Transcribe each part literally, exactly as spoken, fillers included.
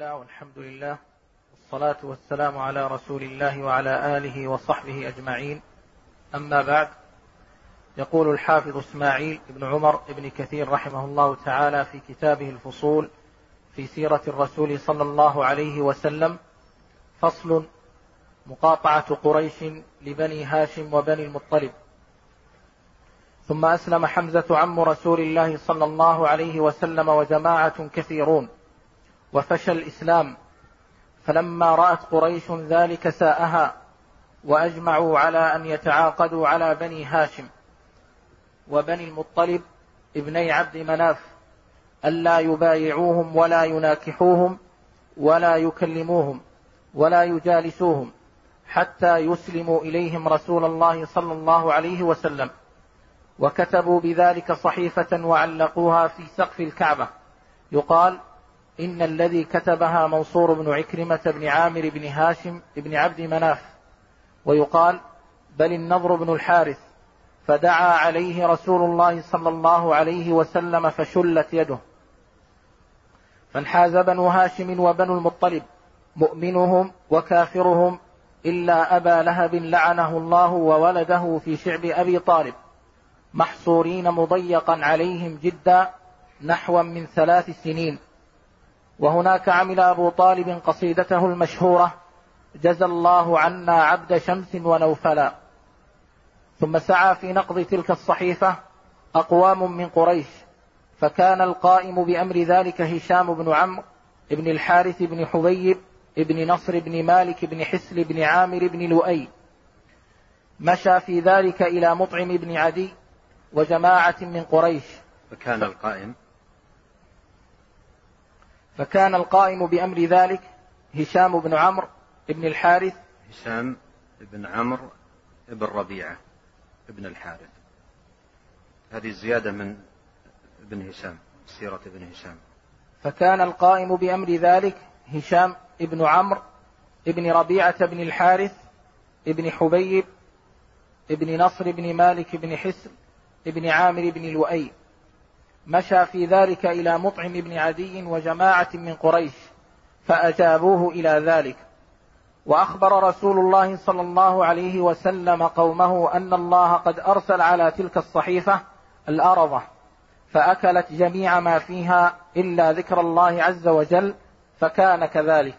الله والحمد لله والصلاة والسلام على رسول الله وعلى آله وصحبه أجمعين. أما بعد، يقول الحافظ إسماعيل بن عمر بن كثير رحمه الله تعالى في كتابه الفصول في سيرة الرسول صلى الله عليه وسلم: فصل: مقاطعة قريش لبني هاشم وبني المطلب. ثم أسلم حمزة عم رسول الله صلى الله عليه وسلم وجماعة كثيرون، وفشى الإسلام، فلما رأت قريش ذلك ساءها، وأجمعوا على أن يتعاقدوا على بني هاشم وبني المطلب ابني عبد مناف ألا يبايعوهم ولا يناكحوهم ولا يكلموهم ولا يجالسوهم حتى يسلموا إليهم رسول الله صلى الله عليه وسلم. وكتبوا بذلك صحيفة وعلقوها في سقف الكعبة، يقال إن الذي كتبها منصور بن عكرمة بن عامر بن هاشم بن عبد مناف، ويقال بل النضر بن الحارث، فدعا عليه رسول الله صلى الله عليه وسلم فشلت يده. فانحاز بنو هاشم وبنو المطلب مؤمنهم وكافرهم إلا أبا لهب لعنه الله وولده في شعب أبي طالب، محصورين مضيقا عليهم جدا نحو من ثلاث سنين. وهناك عمل أبو طالب قصيدته المشهورة: جزى الله عنا عبد شمس ونوفلا. ثم سعى في نقض تلك الصحيفة أقوام من قريش، فكان القائم بأمر ذلك هشام بن عمرو بن الحارث بن حبيب بن نصر بن مالك بن حسل بن عامر بن لؤي. مشى في ذلك إلى مطعم بن عدي وجماعة من قريش. فكان القائم فكان القائم بأمر ذلك هشام بن عمرو بن الحارث هشام بن عمرو بن ربيعة بن الحارث. هذه زيادة من ابن هشام، سيرة ابن هشام. فكان القائم بأمر ذلك هشام بن عمرو بن ربيعة بن الحارث بن حبيب بن نصر بن مالك بن حسن بن عامر بن لؤي. مشى في ذلك إلى مطعم بن عدي وجماعة من قريش، فأجابوه إلى ذلك. وأخبر رسول الله صلى الله عليه وسلم قومه أن الله قد أرسل على تلك الصحيفة الأرضة، فأكلت جميع ما فيها إلا ذكر الله عز وجل، فكان كذلك.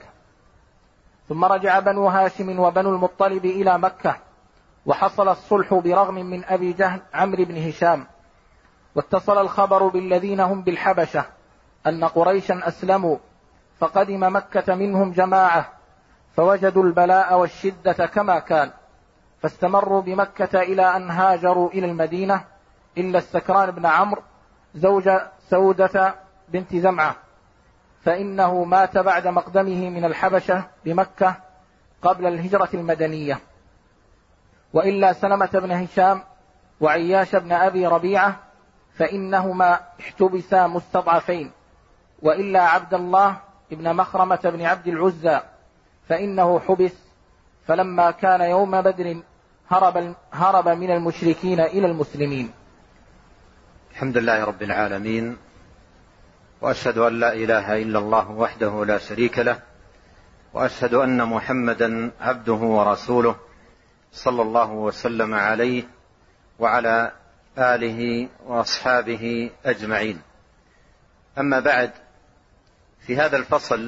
ثم رجع بنو هاشم وبنو المطلب إلى مكة، وحصل الصلح برغم من أبي جهل عمرو بن هشام. واتصل الخبر بالذين هم بالحبشة أن قريشا أسلموا، فقدم مكة منهم جماعة، فوجدوا البلاء والشدة كما كان، فاستمروا بمكة إلى أن هاجروا إلى المدينة، إلا السكران بن عمرو زوج سودة بنت زمعة، فإنه مات بعد مقدمه من الحبشة بمكة قبل الهجرة المدنية. وإلا سلمة بن هشام وعياش بن أبي ربيعة فإنهما احتبسا مستضعفين. وإلا عبد الله بن مخرمة بن عبد العزى فإنه حبس، فلما كان يوم بدر هرب, هرب من المشركين إلى المسلمين. الحمد لله رب العالمين، وأشهد أن لا إله إلا الله وحده لا شريك له، وأشهد أن محمدا عبده ورسوله صلى الله وسلم عليه وعلى آله وأصحابه أجمعين. أما بعد، في هذا الفصل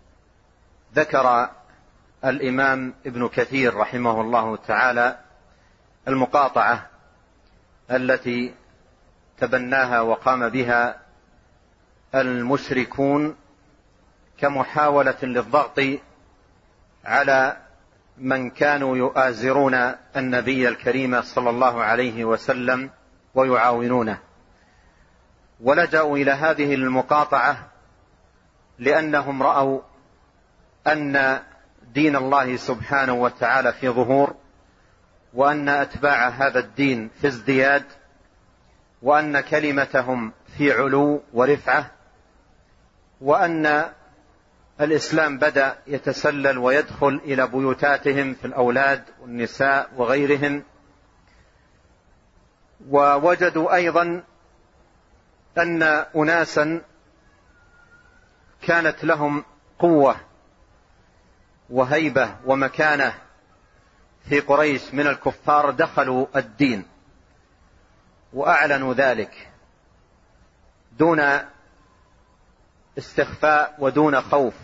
ذكر الإمام ابن كثير رحمه الله تعالى المقاطعة التي تبناها وقام بها المشركون كمحاولة للضغط على من كانوا يؤازرون النبي الكريم صلى الله عليه وسلم ويعاونونه. ولجأوا إلى هذه المقاطعة لأنهم رأوا أن دين الله سبحانه وتعالى في ظهور، وأن أتباع هذا الدين في ازدياد، وأن كلمتهم في علو ورفعة، وأن الإسلام بدأ يتسلل ويدخل إلى بيوتاتهم في الأولاد والنساء وغيرهم. ووجدوا أيضا أن أناسا كانت لهم قوة وهيبة ومكانة في قريش من الكفار دخلوا الدين وأعلنوا ذلك دون استخفاء ودون خوف،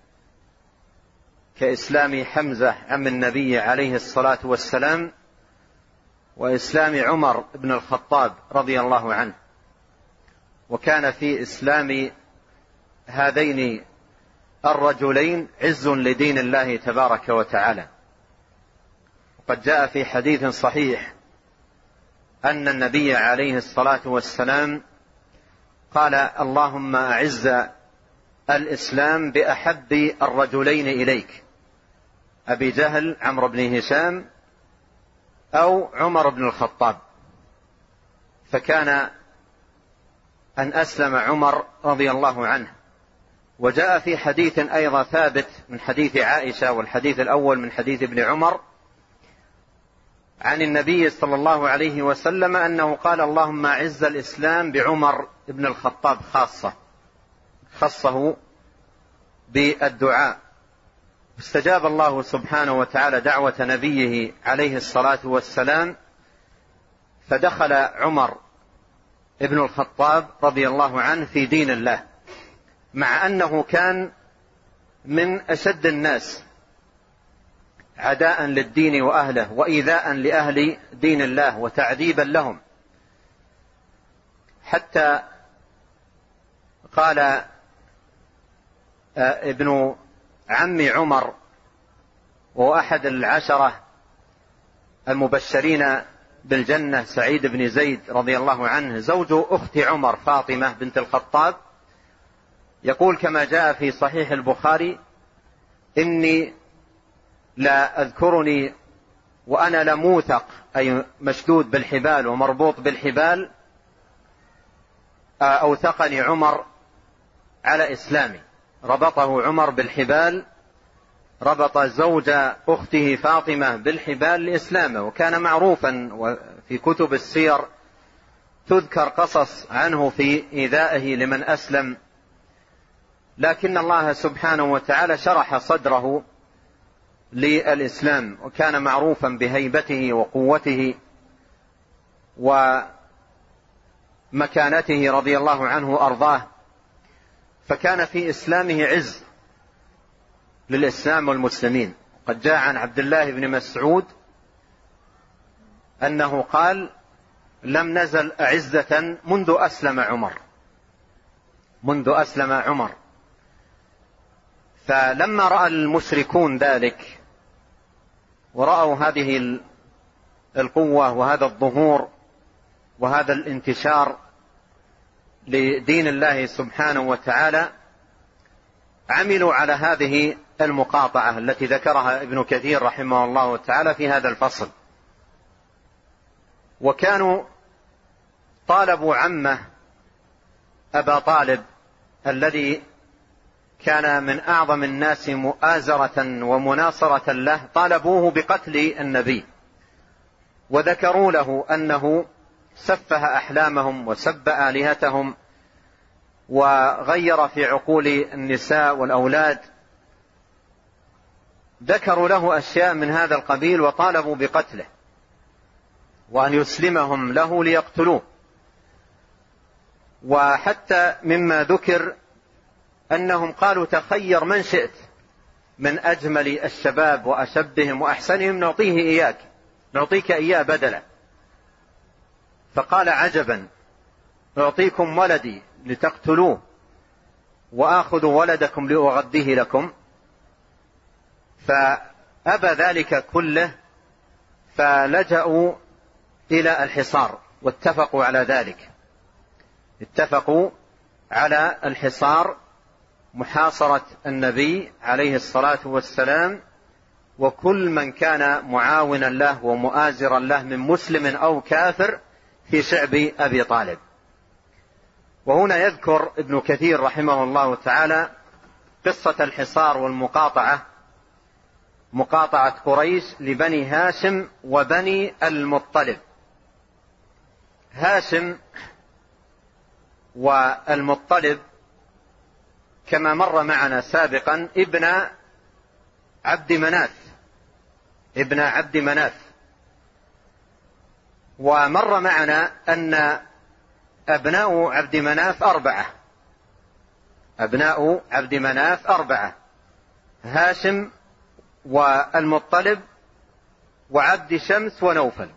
كإسلام حمزة عم النبي عليه الصلاة والسلام وإسلام عمر بن الخطاب رضي الله عنه. وكان في إسلام هذين الرجلين عز لدين الله تبارك وتعالى. وقد جاء في حديث صحيح أن النبي عليه الصلاة والسلام قال: اللهم أعز الإسلام بأحب الرجلين إليك، أبي جهل عمرو بن هشام أو عمر بن الخطاب. فكان أن أسلم عمر رضي الله عنه. وجاء في حديث أيضا ثابت من حديث عائشة، والحديث الأول من حديث ابن عمر، عن النبي صلى الله عليه وسلم أنه قال: اللهم أعز الإسلام بعمر بن الخطاب خاصة، خصه بالدعاء. استجاب الله سبحانه وتعالى دعوة نبيه عليه الصلاة والسلام، فدخل عمر بن الخطاب رضي الله عنه في دين الله، مع أنه كان من أشد الناس عداء للدين وأهله وإيذاء لأهل دين الله وتعذيبا لهم، حتى قال ابن عم عمر وهو أحد العشرة المبشرين بالجنة سعيد بن زيد رضي الله عنه زوج أخت عمر فاطمة بنت الخطاب، يقول كما جاء في صحيح البخاري: إني لا أذكرني وأنا لموثق، أي مشدود بالحبال ومربوط بالحبال، أوثقني عمر على إسلامي. ربطه عمر بالحبال، ربط زوج أخته فاطمة بالحبال لإسلامه. وكان معروفا وفي كتب السير تذكر قصص عنه في إيذائه لمن أسلم، لكن الله سبحانه وتعالى شرح صدره للإسلام، وكان معروفا بهيبته وقوته ومكانته رضي الله عنه وأرضاه. فكان في إسلامه عز للإسلام والمسلمين. قد جاء عن عبد الله بن مسعود أنه قال: لم نزل أعزة منذ أسلم عمر منذ أسلم عمر فلما رأى المشركون ذلك ورأوا هذه القوة وهذا الظهور وهذا الانتشار لدين الله سبحانه وتعالى، عملوا على هذه المقاطعة التي ذكرها ابن كثير رحمه الله تعالى في هذا الفصل. وكانوا طالبوا عمه أبا طالب الذي كان من أعظم الناس مؤازرة ومناصرة له، طالبوه بقتل النبي، وذكروا له أنه سفه أحلامهم وسب آلهتهم وغير في عقول النساء والأولاد. ذكروا له أشياء من هذا القبيل وطالبوا بقتله وأن يسلمهم له ليقتلوه. وحتى مما ذكر أنهم قالوا: تخير من شئت من أجمل الشباب وأشبهم وأحسنهم نعطيه إياك نعطيك إياه بدلا. فقال: عجبا، أعطيكم ولدي لتقتلوه وآخذ ولدكم لأغذيه لكم؟ فأبى ذلك كله، فلجأوا إلى الحصار واتفقوا على ذلك. اتفقوا على الحصار، محاصرة النبي عليه الصلاة والسلام وكل من كان معاونا له ومؤازرا له من مسلم أو كافر في شعب أبي طالب. وهنا يذكر ابن كثير رحمه الله تعالى قصة الحصار والمقاطعة، مقاطعة قريش لبني هاشم وبني المطلب. هاشم والمطلب كما مر معنا سابقا ابن عبد مناف، ابن عبد مناف. ومر معنا أن أبناء عبد مناف أربعة، أبناء عبد مناف أربعة: هاشم والمطلب وعبد شمس ونوفل.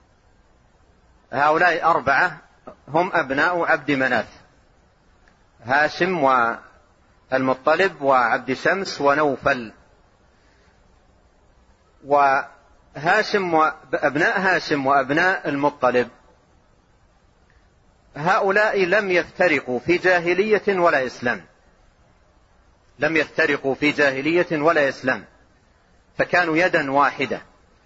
هؤلاء أربعة هم أبناء عبد مناف: هاشم والمطلب وعبد شمس ونوفل. وهاشم وأبناء هاشم وأبناء المطلب هؤلاء لم يفترقوا في جاهلية ولا إسلام، لم يفترقوا في جاهلية ولا إسلام، فكانوا يدا واحدة.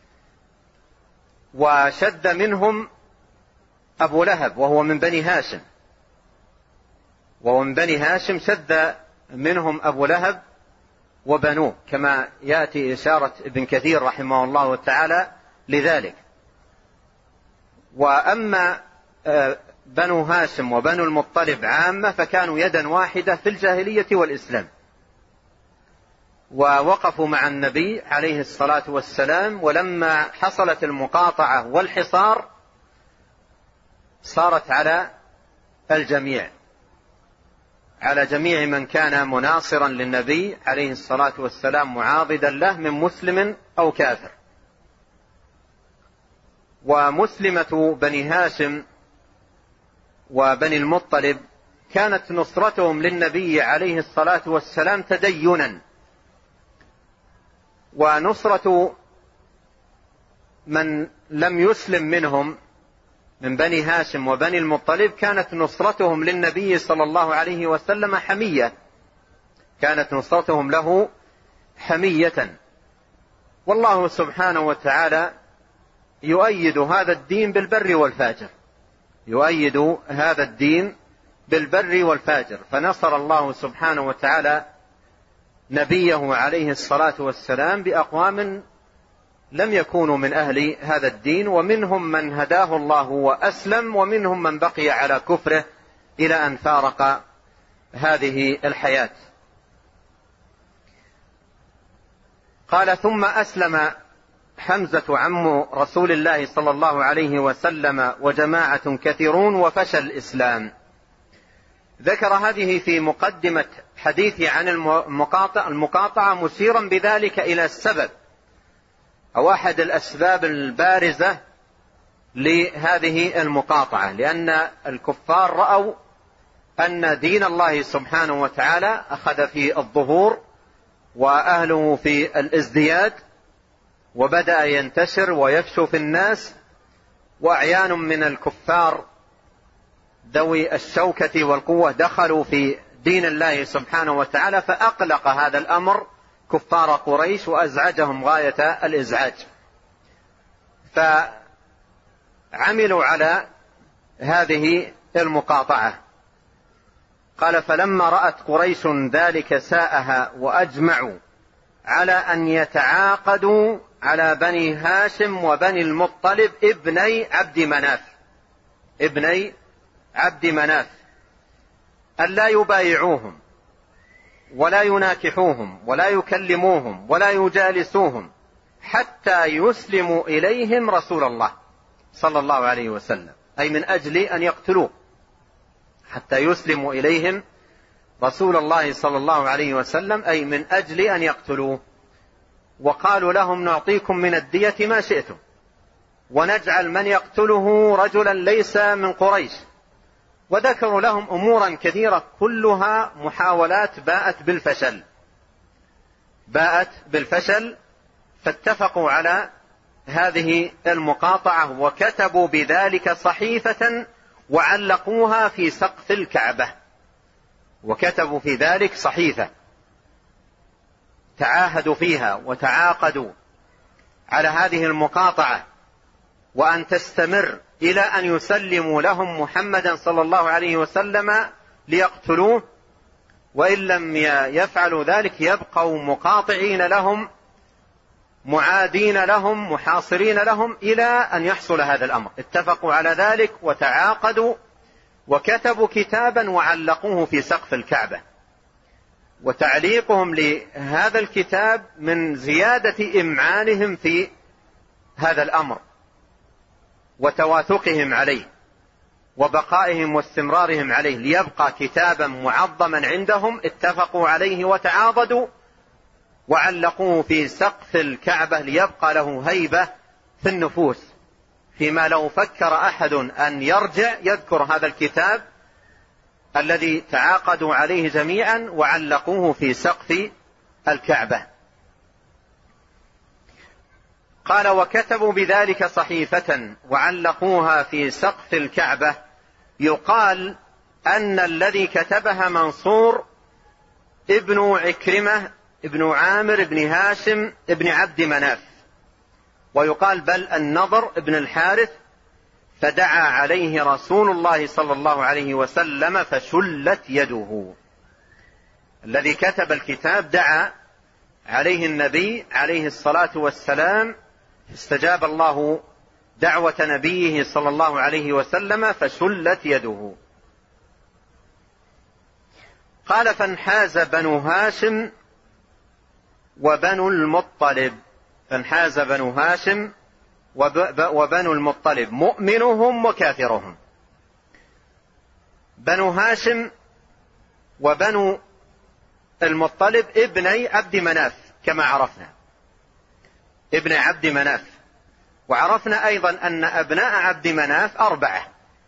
وشد منهم أبو لهب وهو من بني هاشم، وهو من بني هاشم شد منهم أبو لهب وبنوه، كما يأتي إشارة ابن كثير رحمه الله تعالى لذلك. وأما بنو هاشم وبنو المطلب عامة فكانوا يدا واحدة في الجاهلية والإسلام، ووقفوا مع النبي عليه الصلاة والسلام. ولما حصلت المقاطعة والحصار صارت على الجميع، على جميع من كان مناصرا للنبي عليه الصلاة والسلام معاضدا له من مسلم أو كافر. ومسلمة بني هاشم وبني المطلب كانت نصرتهم للنبي عليه الصلاة والسلام تدينا، ونصرة من لم يسلم منهم من بني هاشم وبني المطلب كانت نصرتهم للنبي صلى الله عليه وسلم حمية، كانت نصرتهم له حمية. والله سبحانه وتعالى يؤيد هذا الدين بالبر والفاجر، يؤيد هذا الدين بالبر والفاجر. فنصر الله سبحانه وتعالى نبيه عليه الصلاة والسلام بأقوام لم يكونوا من أهل هذا الدين، ومنهم من هداه الله وأسلم، ومنهم من بقي على كفره إلى أن فارق هذه الحياة. قال: ثم أسلم حمزة عم رسول الله صلى الله عليه وسلم وجماعة كثيرون وفشى الإسلام. ذكر هذه في مقدمة حديثه عن المقاطعة, المقاطعة مشيرا بذلك إلى السبب أو أحد الأسباب البارزة لهذه المقاطعة، لأن الكفار رأوا أن دين الله سبحانه وتعالى أخذ في الظهور وأهله في الازدياد، وبدأ ينتشر ويفشو في الناس، وأعيان من الكفار ذوي الشوكة والقوة دخلوا في دين الله سبحانه وتعالى، فأقلق هذا الأمر كفار قريش وأزعجهم غاية الإزعاج، فعملوا على هذه المقاطعة. قال: فلما رأت قريش ذلك ساءها وأجمعوا على أن يتعاقدوا على بني هاشم وبني المطلب ابني عبد مناف ابني عبد مناف ألا يبايعوهم ولا يناكحوهم ولا يكلموهم ولا يجالسوهم حتى يسلموا إليهم رسول الله صلى الله عليه وسلم، أي من أجل أن يقتلوه، حتى يسلموا إليهم رسول الله صلى الله عليه وسلم، أي من أجل أن يقتلوه. وقالوا لهم: نعطيكم من الدية ما شئتم، ونجعل من يقتله رجلا ليس من قريش. وذكروا لهم أمورا كثيرة كلها محاولات باءت بالفشل باءت بالفشل فاتفقوا على هذه المقاطعة، وكتبوا بذلك صحيفة وعلقوها في سقف الكعبة، وكتبوا في ذلك صحيفة تعاهدوا فيها وتعاقدوا على هذه المقاطعة، وأن تستمر إلى أن يسلموا لهم محمدا صلى الله عليه وسلم ليقتلوه، وإن لم يفعلوا ذلك يبقوا مقاطعين لهم معادين لهم محاصرين لهم إلى أن يحصل هذا الأمر. اتفقوا على ذلك وتعاقدوا وكتبوا كتابا وعلقوه في سقف الكعبة، وتعليقهم لهذا الكتاب من زيادة إمعانهم في هذا الأمر وتواثقهم عليه وبقائهم واستمرارهم عليه، ليبقى كتابا معظما عندهم اتفقوا عليه وتعاضدوا وعلقوه في سقف الكعبة ليبقى له هيبة في النفوس، فيما لو فكر أحد أن يرجع يذكر هذا الكتاب الذي تعاقدوا عليه جميعا وعلقوه في سقف الكعبة. قال: وكتبوا بذلك صحيفة وعلقوها في سقف الكعبة، يقال أن الذي كتبها منصور ابن عكرمة ابن عامر ابن هاشم ابن عبد مناف، ويقال بل النضر ابن الحارث، فدعا عليه رسول الله صلى الله عليه وسلم فشلت يده. الذي كتب الكتاب دعا عليه النبي عليه الصلاة والسلام، استجاب الله دعوة نبيه صلى الله عليه وسلم فشلت يده. قال: فانحاز بنو هاشم وبنو المطلب، فانحاز بنو هاشم وبنو المطلب مؤمنهم وكافرهم. بنو هاشم وبنو المطلب ابني عبد مناف كما عرفنا، ابن عبد مناف. وعرفنا أيضا أن أبناء عبد مناف أربعة،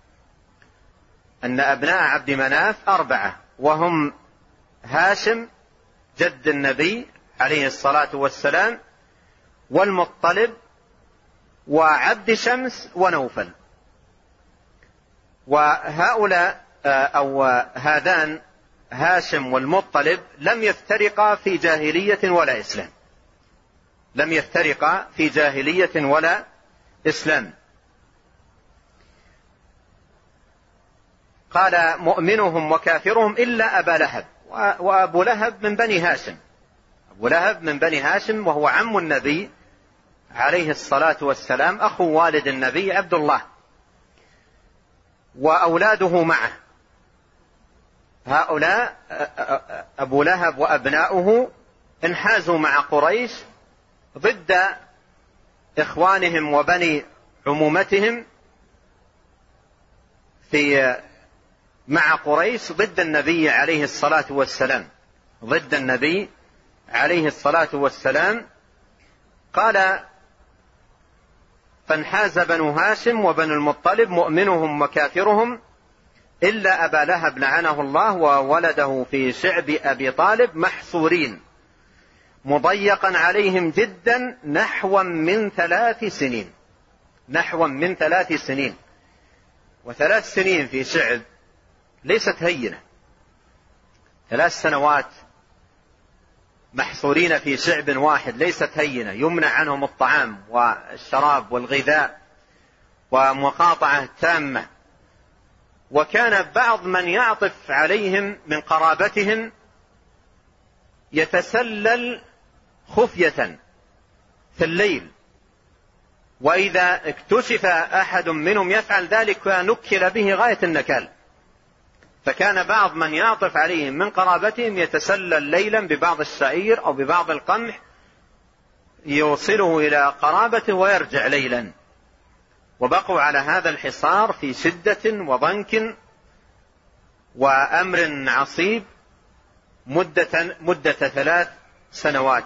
أن أبناء عبد مناف أربعة، وهم هاشم جد النبي عليه الصلاة والسلام، والمطلب، وعبد شمس، ونوفل. وهؤلاء أو هذان هاشم والمطلب لم يفترقا في جاهلية ولا إسلام، لم يفترقا في جاهلية ولا إسلام. قال: مؤمنهم وكافرهم إلا أبا لهب، وأبو لهب من بني هاشم، أبو لهب من بني هاشم وهو عم النبي عليه الصلاة والسلام، أخو والد النبي عبد الله، وأولاده معه. هؤلاء أبو لهب وأبناؤه انحازوا مع قريش ضد إخوانهم وبني عمومتهم في مع قريش ضد النبي عليه الصلاة والسلام، ضد النبي عليه الصلاة والسلام. قال: فانحاز بنو هاشم وبنو المطلب مؤمنهم وكافرهم إلا أبا لهب لعنه الله وولده في شعب أبي طالب محصورين مضيقا عليهم جدا نحوا من ثلاث سنين، نحوا من ثلاث سنين. وثلاث سنين في شعب ليست هينة، ثلاث سنوات محصورين في شعب واحد ليست هينة، يمنع عنهم الطعام والشراب والغذاء ومقاطعة تامة. وكان بعض من يعطف عليهم من قرابتهم يتسلل خفية في الليل، وإذا اكتشف أحد منهم يفعل ذلك نكل به غاية النكال. فكان بعض من يعطف عليهم من قرابتهم يتسلل ليلا ببعض الشعير أو ببعض القمح يوصله إلى قرابته ويرجع ليلا. وبقوا على هذا الحصار في شدة وضنك وأمر عصيب مدة, مدة ثلاث سنوات.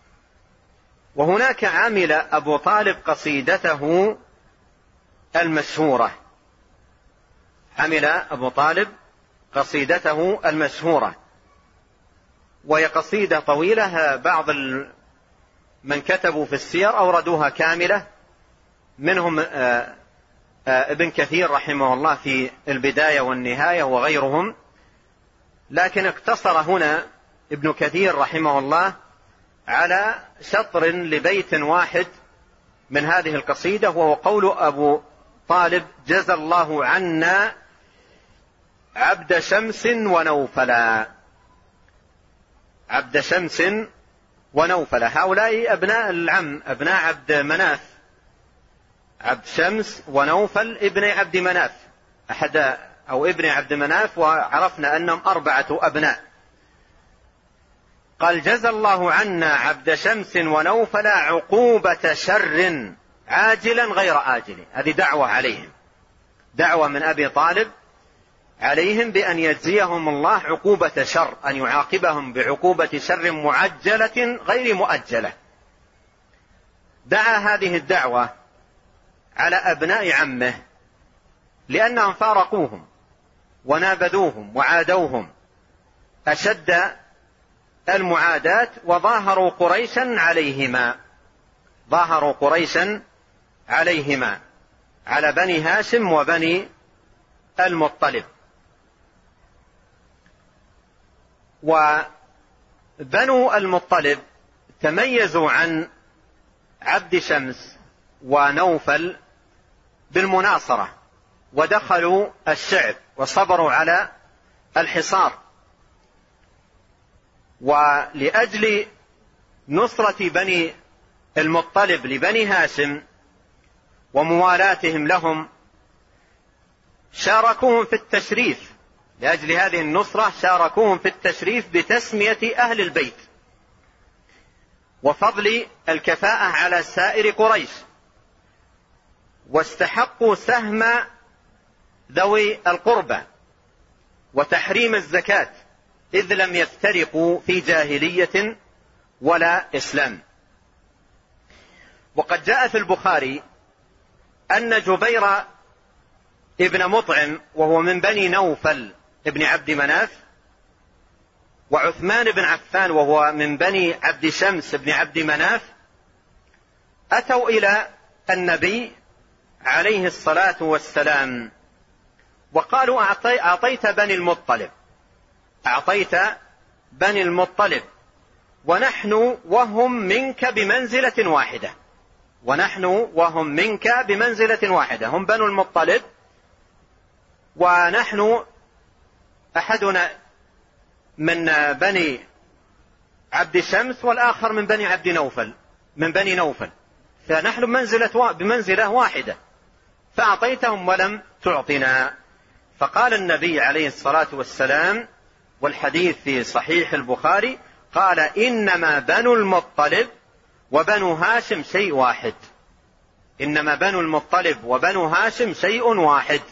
وهناك عمل أبو طالب قصيدته المشهورة، عمل أبو طالب قصيدته المشهورة، وهي قصيدة طويلة، بعض من كتبوا في السير أوردوها كاملة، منهم ابن كثير رحمه الله في البداية والنهاية وغيرهم، لكن اقتصر هنا ابن كثير رحمه الله على شطر لبيت واحد من هذه القصيدة، وهو قول أبو طالب: جزى الله عنا عبد شمس ونوفلا، عبد شمس ونوفلا. هؤلاء أبناء العم، أبناء عبد مناف، عبد شمس ونوفل ابن عبد مناف، أحد أو ابن عبد مناف، وعرفنا أنهم أربعة أبناء. قال جزى الله عنا عبد شمس ونوفل عقوبة شر عاجلا غير آجل. هذه دعوة عليهم، دعوة من أبي طالب عليهم بأن يجزيهم الله عقوبة شر، أن يعاقبهم بعقوبة شر معجلة غير مؤجلة. دعا هذه الدعوة على أبناء عمه لأنهم فارقوهم ونابذوهم وعادوهم أشد المعاداة، وظاهروا قريشا عليهما ظاهروا قريشا عليهما على بني هاشم وبني المطلب. وبنو المطلب تميزوا عن عبد شمس ونوفل بالمناصرة، ودخلوا الشعب وصبروا على الحصار. ولأجل نصرة بني المطلب لبني هاشم وموالاتهم لهم شاركوهم في التشريف، لأجل هذه النصرة شاركوهم في التشريف بتسمية أهل البيت وفضل الكفاءة على سائر قريش، واستحقوا سهم ذوي القربى وتحريم الزكاة، إذ لم يفترقوا في جاهلية ولا إسلام. وقد جاء في البخاري أن جبير ابن مطعم وهو من بني نوفل ابن عبد مناف، وعثمان بن عفان وهو من بني عبد شمس ابن عبد مناف، أتوا إلى النبي عليه الصلاة والسلام وقالوا أعطيت بني المطلب أعطيت بني المطلب ونحن وهم منك بمنزلة واحدة ونحن وهم منك بمنزلة واحدة هم بنو المطلب، ونحن أحدنا من بني عبد شمس والآخر من بني عبد نوفل من بني نوفل، فنحن بمنزلة, بمنزلة واحدة، فأعطيتهم ولم تعطنا. فقال النبي عليه الصلاة والسلام، والحديث في صحيح البخاري، قال إنما بنو المطلب وبنو هاشم شيء واحد إنما بنو المطلب وبنو هاشم شيء واحد.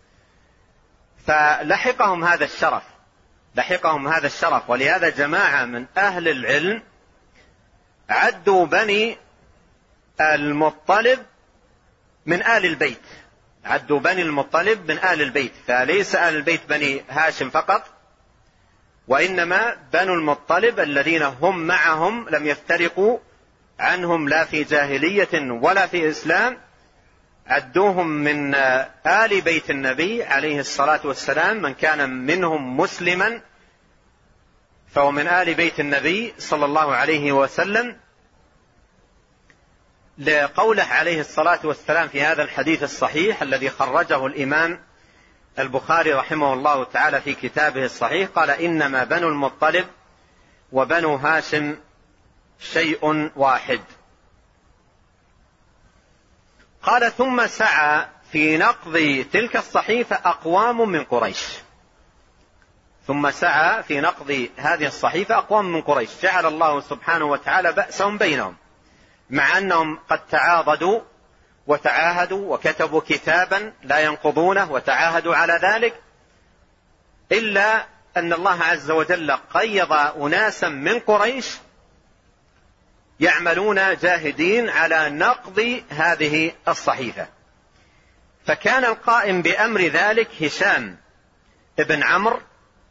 فلحقهم هذا الشرف لحقهم هذا الشرف ولهذا جماعة من أهل العلم عدوا بني المطلب من آل البيت عدوا بني المطلب من آل البيت، فليس آل البيت بني هاشم فقط، وإنما بنو المطلب الذين هم معهم لم يفترقوا عنهم لا في جاهلية ولا في إسلام، عدوهم من آل بيت النبي عليه الصلاة والسلام. من كان منهم مسلما فهو من آل بيت النبي صلى الله عليه وسلم، لقوله عليه الصلاة والسلام في هذا الحديث الصحيح الذي خرجه الإمام البخاري رحمه الله تعالى في كتابه الصحيح، قال إنما بنو المطلب وبنو هاشم شيء واحد. قال ثم سعى في نقض تلك الصحيفة أقوام من قريش ثم سعى في نقض هذه الصحيفة أقوام من قريش جعل الله سبحانه وتعالى بأسهم بينهم، مع أنهم قد تعاضدوا وتعاهدوا وكتبوا كتابا لا ينقضونه وتعاهدوا على ذلك، إلا أن الله عز وجل قيض أناسا من قريش يعملون جاهدين على نقض هذه الصحيفة. فكان القائم بأمر ذلك هشام ابن عمرو،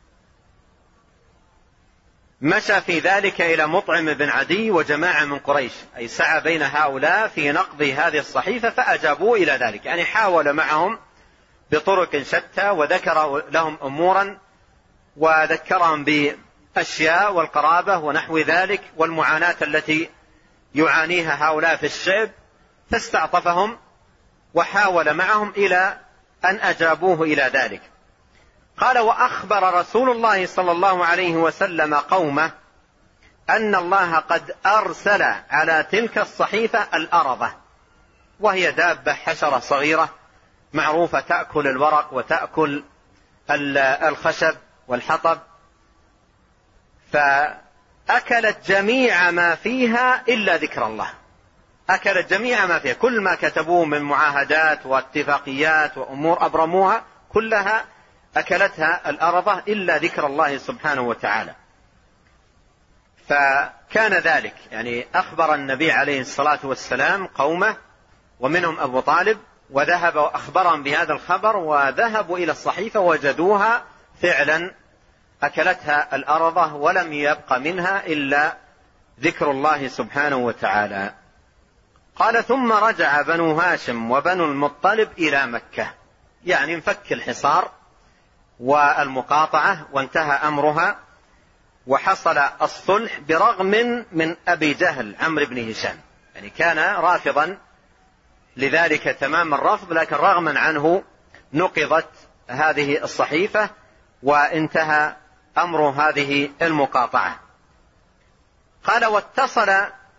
مشى في ذلك إلى مطعم بن عدي وجماعة من قريش، أي سعى بين هؤلاء في نقض هذه الصحيفة فأجابوا إلى ذلك، يعني حاول معهم بطرق شتى وذكر لهم أمورا وذكرهم بأشياء والقرابة ونحو ذلك والمعاناة التي يعانيها هؤلاء في الشعب، فاستعطفهم وحاول معهم إلى أن أجابوه إلى ذلك. قال وأخبر رسول الله صلى الله عليه وسلم قومه أن الله قد أرسل على تلك الصحيفة الأرضة، وهي دابة حشرة صغيرة معروفة تأكل الورق وتأكل الخشب والحطب، أكلت جميع ما فيها إلا ذكر الله. أكلت جميع ما فيها، كل ما كتبوه من معاهدات واتفاقيات وأمور أبرموها كلها أكلتها الأرضة إلا ذكر الله سبحانه وتعالى. فكان ذلك، يعني أخبر النبي عليه الصلاة والسلام قومه ومنهم أبو طالب، وذهب وأخبرهم بهذا الخبر، وذهبوا إلى الصحيفة وجدوها فعلا أكلتها الأرضة ولم يبق منها إلا ذكر الله سبحانه وتعالى. قال: ثم رجع بنو هاشم وبنو المطلب إلى مكة، يعني انفك الحصار والمقاطعة وانتهى أمرها، وحصل الصلح برغم من أبي جهل عمرو بن هشام، يعني كان رافضا لذلك تمام الرفض، لكن رغما عنه نقضت هذه الصحيفة وانتهى أمر هذه المقاطعة. قال: واتصل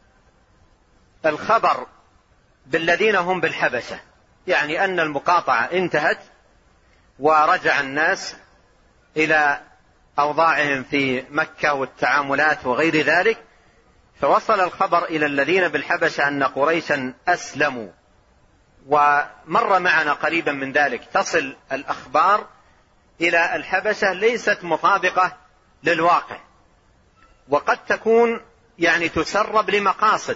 الخبر بالذين هم بالحبشة، يعني أن المقاطعة انتهت ورجع الناس إلى أوضاعهم في مكة والتعاملات وغير ذلك، فوصل الخبر إلى الذين بالحبشة أن قريشا أسلموا. ومر معنا قريبا من ذلك تصل الأخبار إلى الحبشة ليست مطابقة للواقع، وقد تكون يعني تسرب لمقاصد.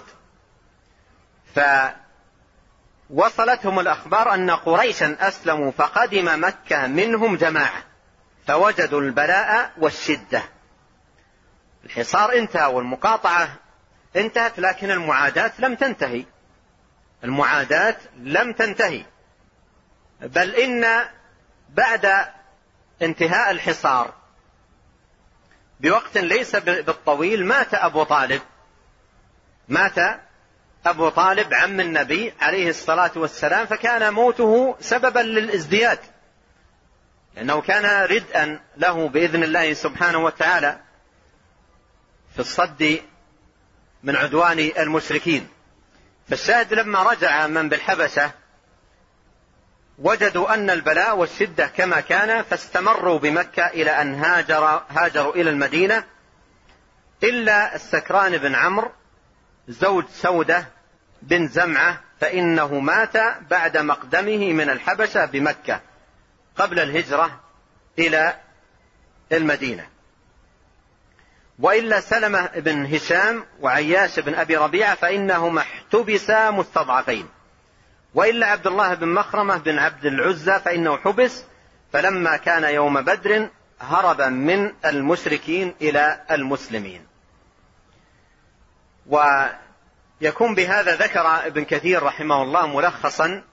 فوصلتهم الأخبار أن قريشا أسلموا فقدم مكة منهم جماعة، فوجدوا البلاء والشدة. الحصار انتهى والمقاطعة انتهت، لكن المعاداة لم تنتهي، المعاداة لم تنتهي، بل إن بعد انتهاء الحصار بوقت ليس بالطويل مات أبو طالب، مات أبو طالب عم النبي عليه الصلاة والسلام، فكان موته سببا للازدياد، لأنه كان ردءا له بإذن الله سبحانه وتعالى في الصد من عدوان المشركين. فالشاهد لما رجع من بالحبشة وجدوا أن البلاء والشدة كما كان، فاستمروا بمكة إلى أن هاجر هاجروا إلى المدينة، إلا السكران بن عمرو زوج سودة بن زمعة، فإنه مات بعد مقدمه من الحبشة بمكة قبل الهجرة إلى المدينة. وإلا سلمة بن هشام وعياش بن أبي ربيعة فإنهما احتبسا مستضعفين. وإلا عبد الله بن مخرمة بن عبد العزى فإنه حبس، فلما كان يوم بدر هرب من المشركين إلى المسلمين. ويكون بهذا ذكر ابن كثير رحمه الله ملخصا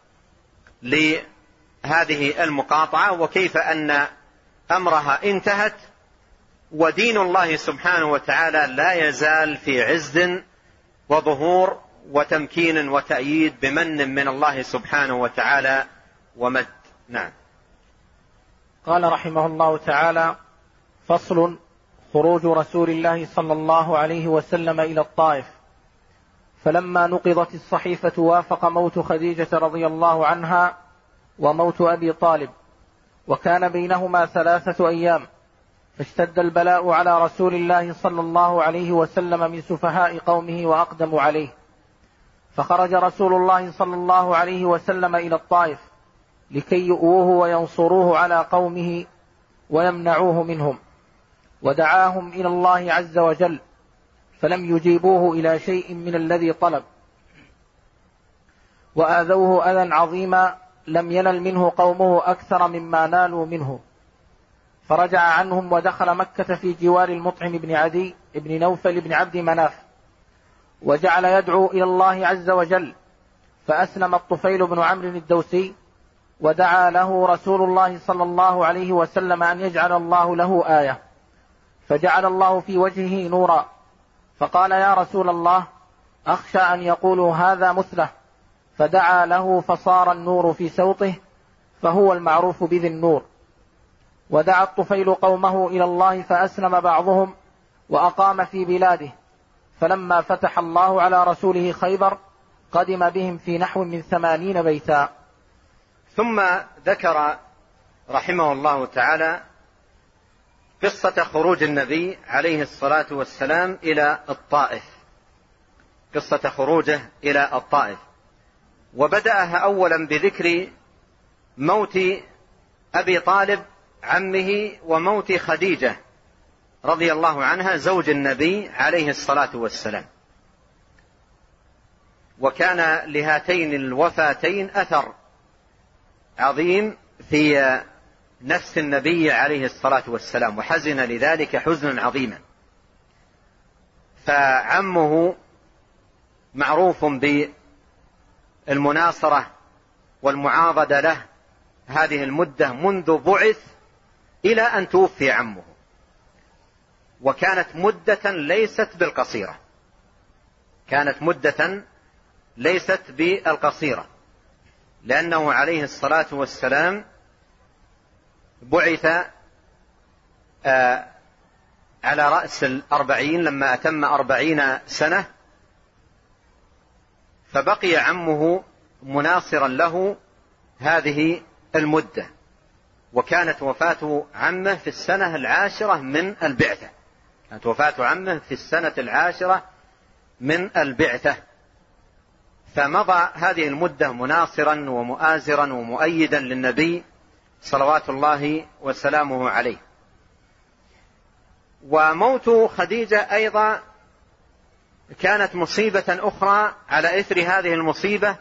لهذه المقاطعة، وكيف أن أمرها انتهت، ودين الله سبحانه وتعالى لا يزال في عز وظهور وتمكين وتأييد بمن من الله سبحانه وتعالى ومد. نعم. قال رحمه الله تعالى: فصل: خروج رسول الله صلى الله عليه وسلم إلى الطائف. فلما نقضت الصحيفة وافق موت خديجة رضي الله عنها وموت أبي طالب، وكان بينهما ثلاثة أيام، فاشتد البلاء على رسول الله صلى الله عليه وسلم من سفهاء قومه وأقدموا عليه، فخرج رسول الله صلى الله عليه وسلم إلى الطائف لكي يؤوه وينصروه على قومه ويمنعوه منهم، ودعاهم إلى الله عز وجل، فلم يجيبوه إلى شيء من الذي طلب، وآذوه أذى عظيما لم ينل منه قومه أكثر مما نالوا منه، فرجع عنهم ودخل مكة في جوار المطعم بن عدي بن نوفل بن عبد مناف، وجعل يدعو إلى الله عز وجل، فأسلم الطفيل بن عمرو الدوسي، ودعا له رسول الله صلى الله عليه وسلم أن يجعل الله له آية، فجعل الله في وجهه نورا، فقال: يا رسول الله، أخشى أن يقولوا هذا مثله، فدعا له فصار النور في سوطه، فهو المعروف بذي النور. ودعا الطفيل قومه إلى الله فأسلم بعضهم وأقام في بلاده، فلما فتح الله على رسوله خيبر قدم بهم في نحو من ثمانين بيتا. ثم ذكر رحمه الله تعالى قصة خروج النبي عليه الصلاة والسلام إلى الطائف، قصة خروجه إلى الطائف، وبدأها أولا بذكر موت أبي طالب عمه وموت خديجة رضي الله عنها زوج النبي عليه الصلاة والسلام. وكان لهاتين الوفاتين أثر عظيم في نفس النبي عليه الصلاة والسلام، وحزن لذلك حزنا عظيما. فعمه معروف بالمناصرة والمعاضدة له هذه المدة منذ بعث إلى أن توفي عمه، وكانت مدة ليست بالقصيرة، كانت مدة ليست بالقصيرة، لأنه عليه الصلاة والسلام بعث على رأس الأربعين لما أتم أربعين سنة، فبقي عمه مناصرا له هذه المدة. وكانت وفاة عمه في السنة العاشرة من البعثة، كانت وفاة عمه في السنة العاشرة من البعثة، فمضى هذه المدة مناصرا ومؤازرا ومؤيدا للنبي صلوات الله وسلامه عليه. وموت خديجة أيضا كانت مصيبة أخرى على إثر هذه المصيبة،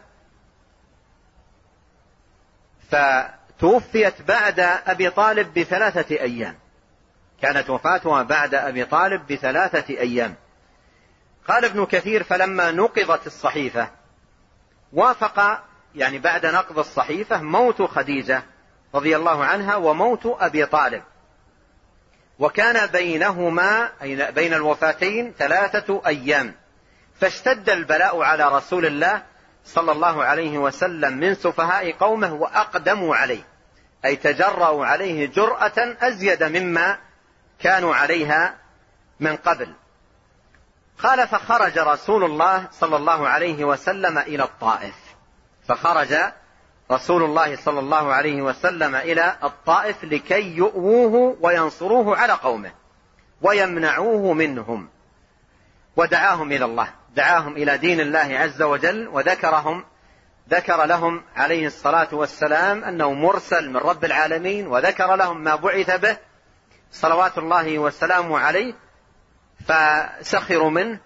فتوفيت بعد أبي طالب بثلاثة أيام، كانت وفاتها بعد أبي طالب بثلاثة أيام. قال ابن كثير: فلما نقضت الصحيفة وافق، يعني بعد نقض الصحيفة، موت خديجة رضي الله عنها وموت أبي طالب، وكان بينهما أي بين الوفاتين ثلاثة أيام، فاشتد البلاء على رسول الله صلى الله عليه وسلم من سفهاء قومه وأقدموا عليه، أي تجرؤوا عليه جرأة أزيد مما كانوا عليها من قبل. قال: فخرج رسول الله صلى الله عليه وسلم إلى الطائف، فخرج رسول الله صلى الله عليه وسلم إلى الطائف لكي يؤووه وينصروه على قومه ويمنعوه منهم، ودعاهم إلى الله، دعاهم إلى دين الله عز وجل، وذكرهم ذكر لهم عليه الصلاة والسلام أنه مرسل من رب العالمين، وذكر لهم ما بعث به صلوات الله وسلامه عليه، فسخروا منه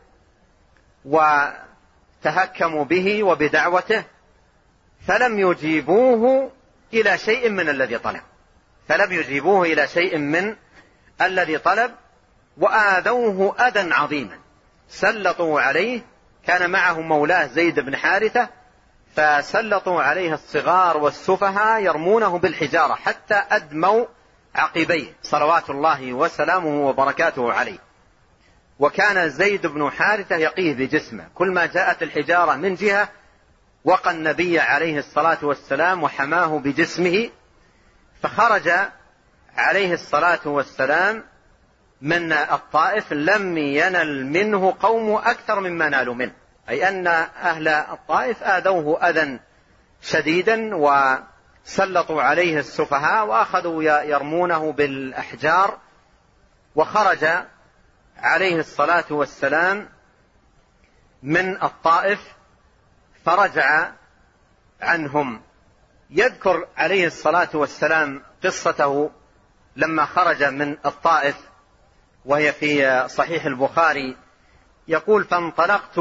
وتهكموا به وبدعوته، فلم يجيبوه إلى شيء من الذي طلب، فلم يجيبوه إلى شيء من الذي طلب، وآذوه أذى عظيما، سلطوا عليه، كان معه مولاه زيد بن حارثة، فسلطوا عليه الصغار والسفهاء يرمونه بالحجارة حتى أدموا عقبيه صلوات الله وسلامه وبركاته عليه. وكان زيد بن حارثة يقيه بجسمه، كل ما جاءت الحجارة من جهة وقى النبي عليه الصلاة والسلام وحماه بجسمه. فخرج عليه الصلاة والسلام من الطائف لم ينل منه قوم أكثر مما نالوا منه، أي أن أهل الطائف آذوه أذى شديدا وسلطوا عليه السفهاء وأخذوا يرمونه بالأحجار. وخرج عليه الصلاة والسلام من الطائف فرجع عنهم. يذكر عليه الصلاة والسلام قصته لما خرج من الطائف، وهي في صحيح البخاري، يقول: فانطلقت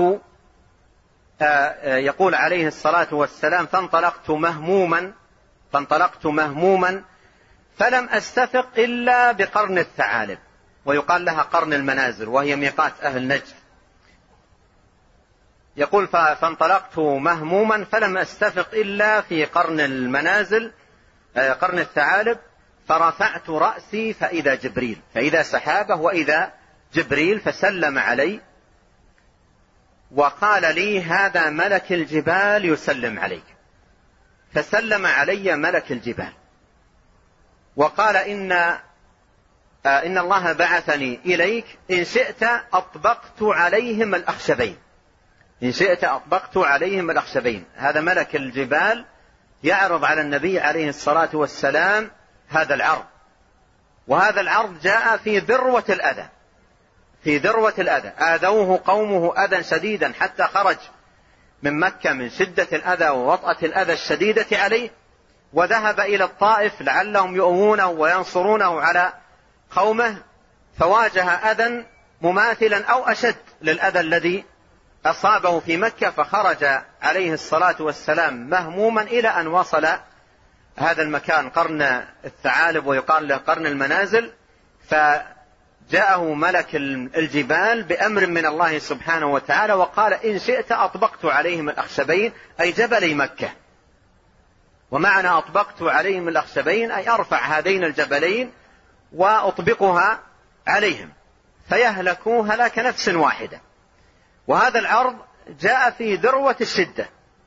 يقول عليه الصلاة والسلام: فانطلقت مهموما فانطلقت مهموما فلم أستفق إلا بقرن الثعالب، ويقال لها قرن المنازل، وهي ميقات أهل نجد. يقول: فانطلقت مهموما فلم أستفق إلا في قرن المنازل قرن الثعالب، فرفعت رأسي فإذا جبريل، فإذا سحابه وإذا جبريل، فسلم علي وقال لي: هذا ملك الجبال يسلم عليك. فسلم علي ملك الجبال وقال: إن إن الله بعثني إليك، إن شئت أطبقت عليهم الأخشبين، إن شئت أطبقت عليهم الأخشبين. هذا ملك الجبال يعرض على النبي عليه الصلاة والسلام هذا العرض، وهذا العرض جاء في ذروة الأذى، في ذروة الأذى، آذوه قومه أذى شديدا حتى خرج من مكة من شدة الأذى ووطأة الأذى الشديدة عليه، وذهب إلى الطائف لعلهم يؤوونه وينصرونه على قومه، فواجه أذى مماثلا أو أشد للأذى الذي أصابه في مكة، فخرج عليه الصلاة والسلام مهموما إلى أن وصل هذا المكان قرن الثعالب ويقال له قرن المنازل، فجاءه ملك الجبال بأمر من الله سبحانه وتعالى وقال: إن شئت أطبقت عليهم الأخشبين، أي جبلي مكة. ومعنى أطبقت عليهم الأخشبين أي أرفع هذين الجبلين وأطبقها عليهم فيهلكوا هلاك نفس واحدة. وهذا العرض جاء في ذروة الشدة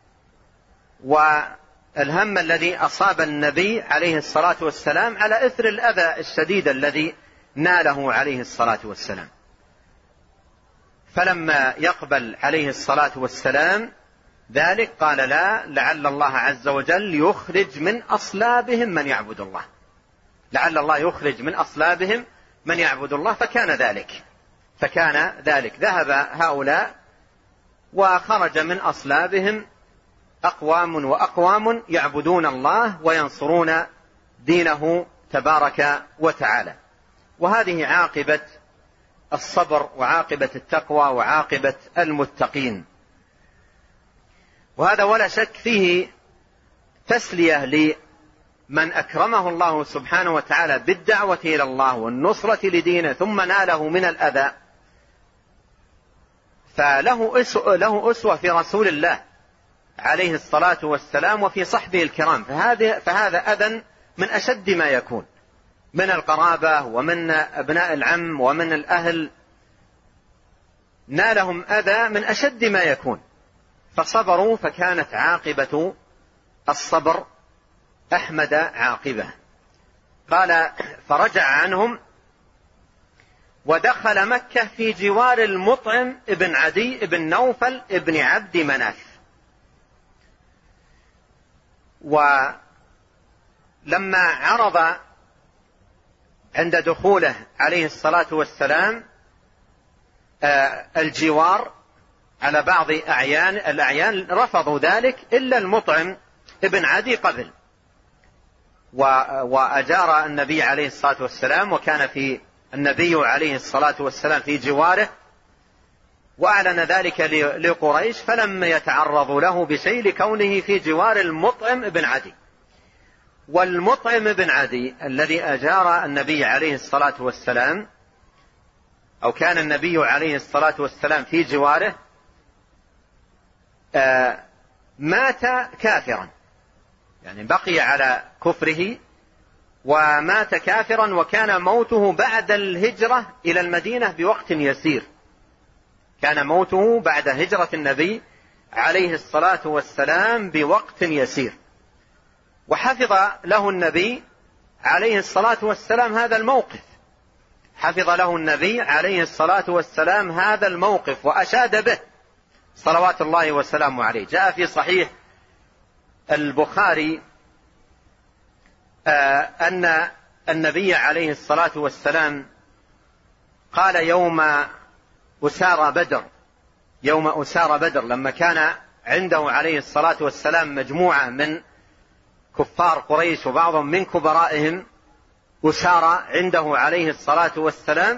والهم الذي أصاب النبي عليه الصلاة والسلام على إثر الأذى الشديد الذي ناله عليه الصلاة والسلام. فلما يقبل عليه الصلاة والسلام ذلك قال: لا، لعل الله عز وجل يخرج من أصلابهم من يعبد الله، لعل الله يخرج من أصلابهم من يعبد الله. فكان ذلك فكان ذلك ذهب هؤلاء وخرج من أصلابهم أقوام وأقوام يعبدون الله وينصرون دينه تبارك وتعالى. وهذه عاقبة الصبر وعاقبة التقوى وعاقبة المتقين. وهذا ولا شك فيه تسلية لمن أكرمه الله سبحانه وتعالى بالدعوة إلى الله والنصرة لدينه ثم ناله من الأذى، فله أسوة, له أسوة في رسول الله عليه الصلاة والسلام وفي صحبه الكرام. فهذا, فهذا أذى من أشد ما يكون من القرابة ومن أبناء العم ومن الأهل، نالهم أذى من أشد ما يكون فصبروا، فكانت عاقبة الصبر أحمد عاقبة. قال: فرجع عنهم ودخل مكة في جوار المطعم ابن عدي ابن نوفل ابن عبد مناف. ولما عرض عند دخوله عليه الصلاة والسلام الجوار على بعض أعيان الأعيان رفضوا ذلك إلا المطعم ابن عدي قبل، وأجار النبي عليه الصلاة والسلام، وكان في النبي عليه الصلاة والسلام في جواره، وأعلن ذلك لقريش، فلم يتعرضوا له بشيء لكونه في جوار المطعم ابن عدي. والمطعم ابن عدي الذي أجار النبي عليه الصلاة والسلام، أو كان النبي عليه الصلاة والسلام في جواره، آه مات كافرا، يعني بقي على كفره ومات كافرا، وكان موته بعد الهجرة إلى المدينة بوقت يسير، كان موته بعد هجرة النبي عليه الصلاة والسلام بوقت يسير. وحفظ له النبي عليه الصلاة والسلام هذا الموقف، حفظ له النبي عليه الصلاة والسلام هذا الموقف وأشاد به صلوات الله وسلامه عليه. جاء في صحيح البخاري آه أن النبي عليه الصلاة والسلام قال يوم أسار بدر يوم أسار بدر لما كان عنده عليه الصلاة والسلام مجموعة من كفار قريش وبعضهم من كبرائهم أسار عنده عليه الصلاة والسلام،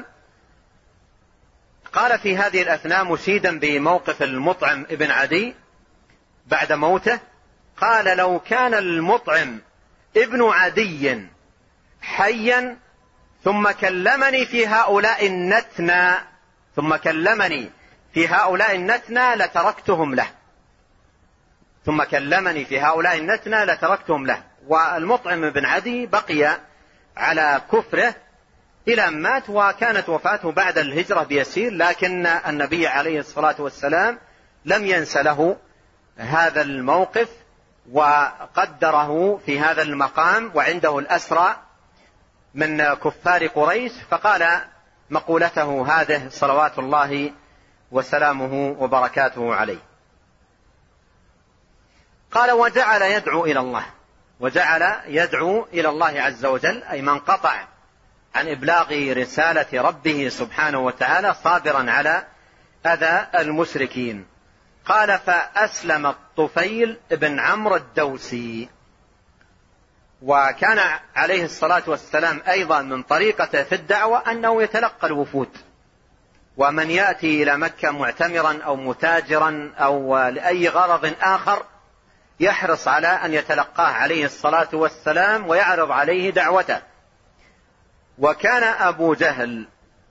قال في هذه الأثناء مشيدا بموقف المطعم ابن عدي بعد موته، قال: لو كان المطعم ابن عدي حيا ثم كلمني في هؤلاء النتنى ثم كلمني في هؤلاء النتنى لتركتهم له ثم كلمني في هؤلاء النتنى لتركتهم له. والمطعم بن عدي بقي على كفره إلى أن مات، وكانت وفاته بعد الهجرة بيسير، لكن النبي عليه الصلاة والسلام لم ينس له هذا الموقف وقدره في هذا المقام، وعنده الأسرى من كفار قريش، فقال مقولته هذه صلوات الله وسلامه وبركاته عليه. قال: وجعل يدعو إلى الله وجعل يدعو إلى الله عز وجل، أي من قطع عن إبلاغ رسالة ربه سبحانه وتعالى صابرا على أذى المشركين. قال: فأسلم الطفيل بن عمرو الدوسي. وكان عليه الصلاة والسلام أيضا من طريقته في الدعوة أنه يتلقى الوفود، ومن يأتي إلى مكة معتمرا أو متاجرا أو لأي غرض آخر يحرص على أن يتلقاه عليه الصلاة والسلام ويعرض عليه دعوته. وكان أبو جهل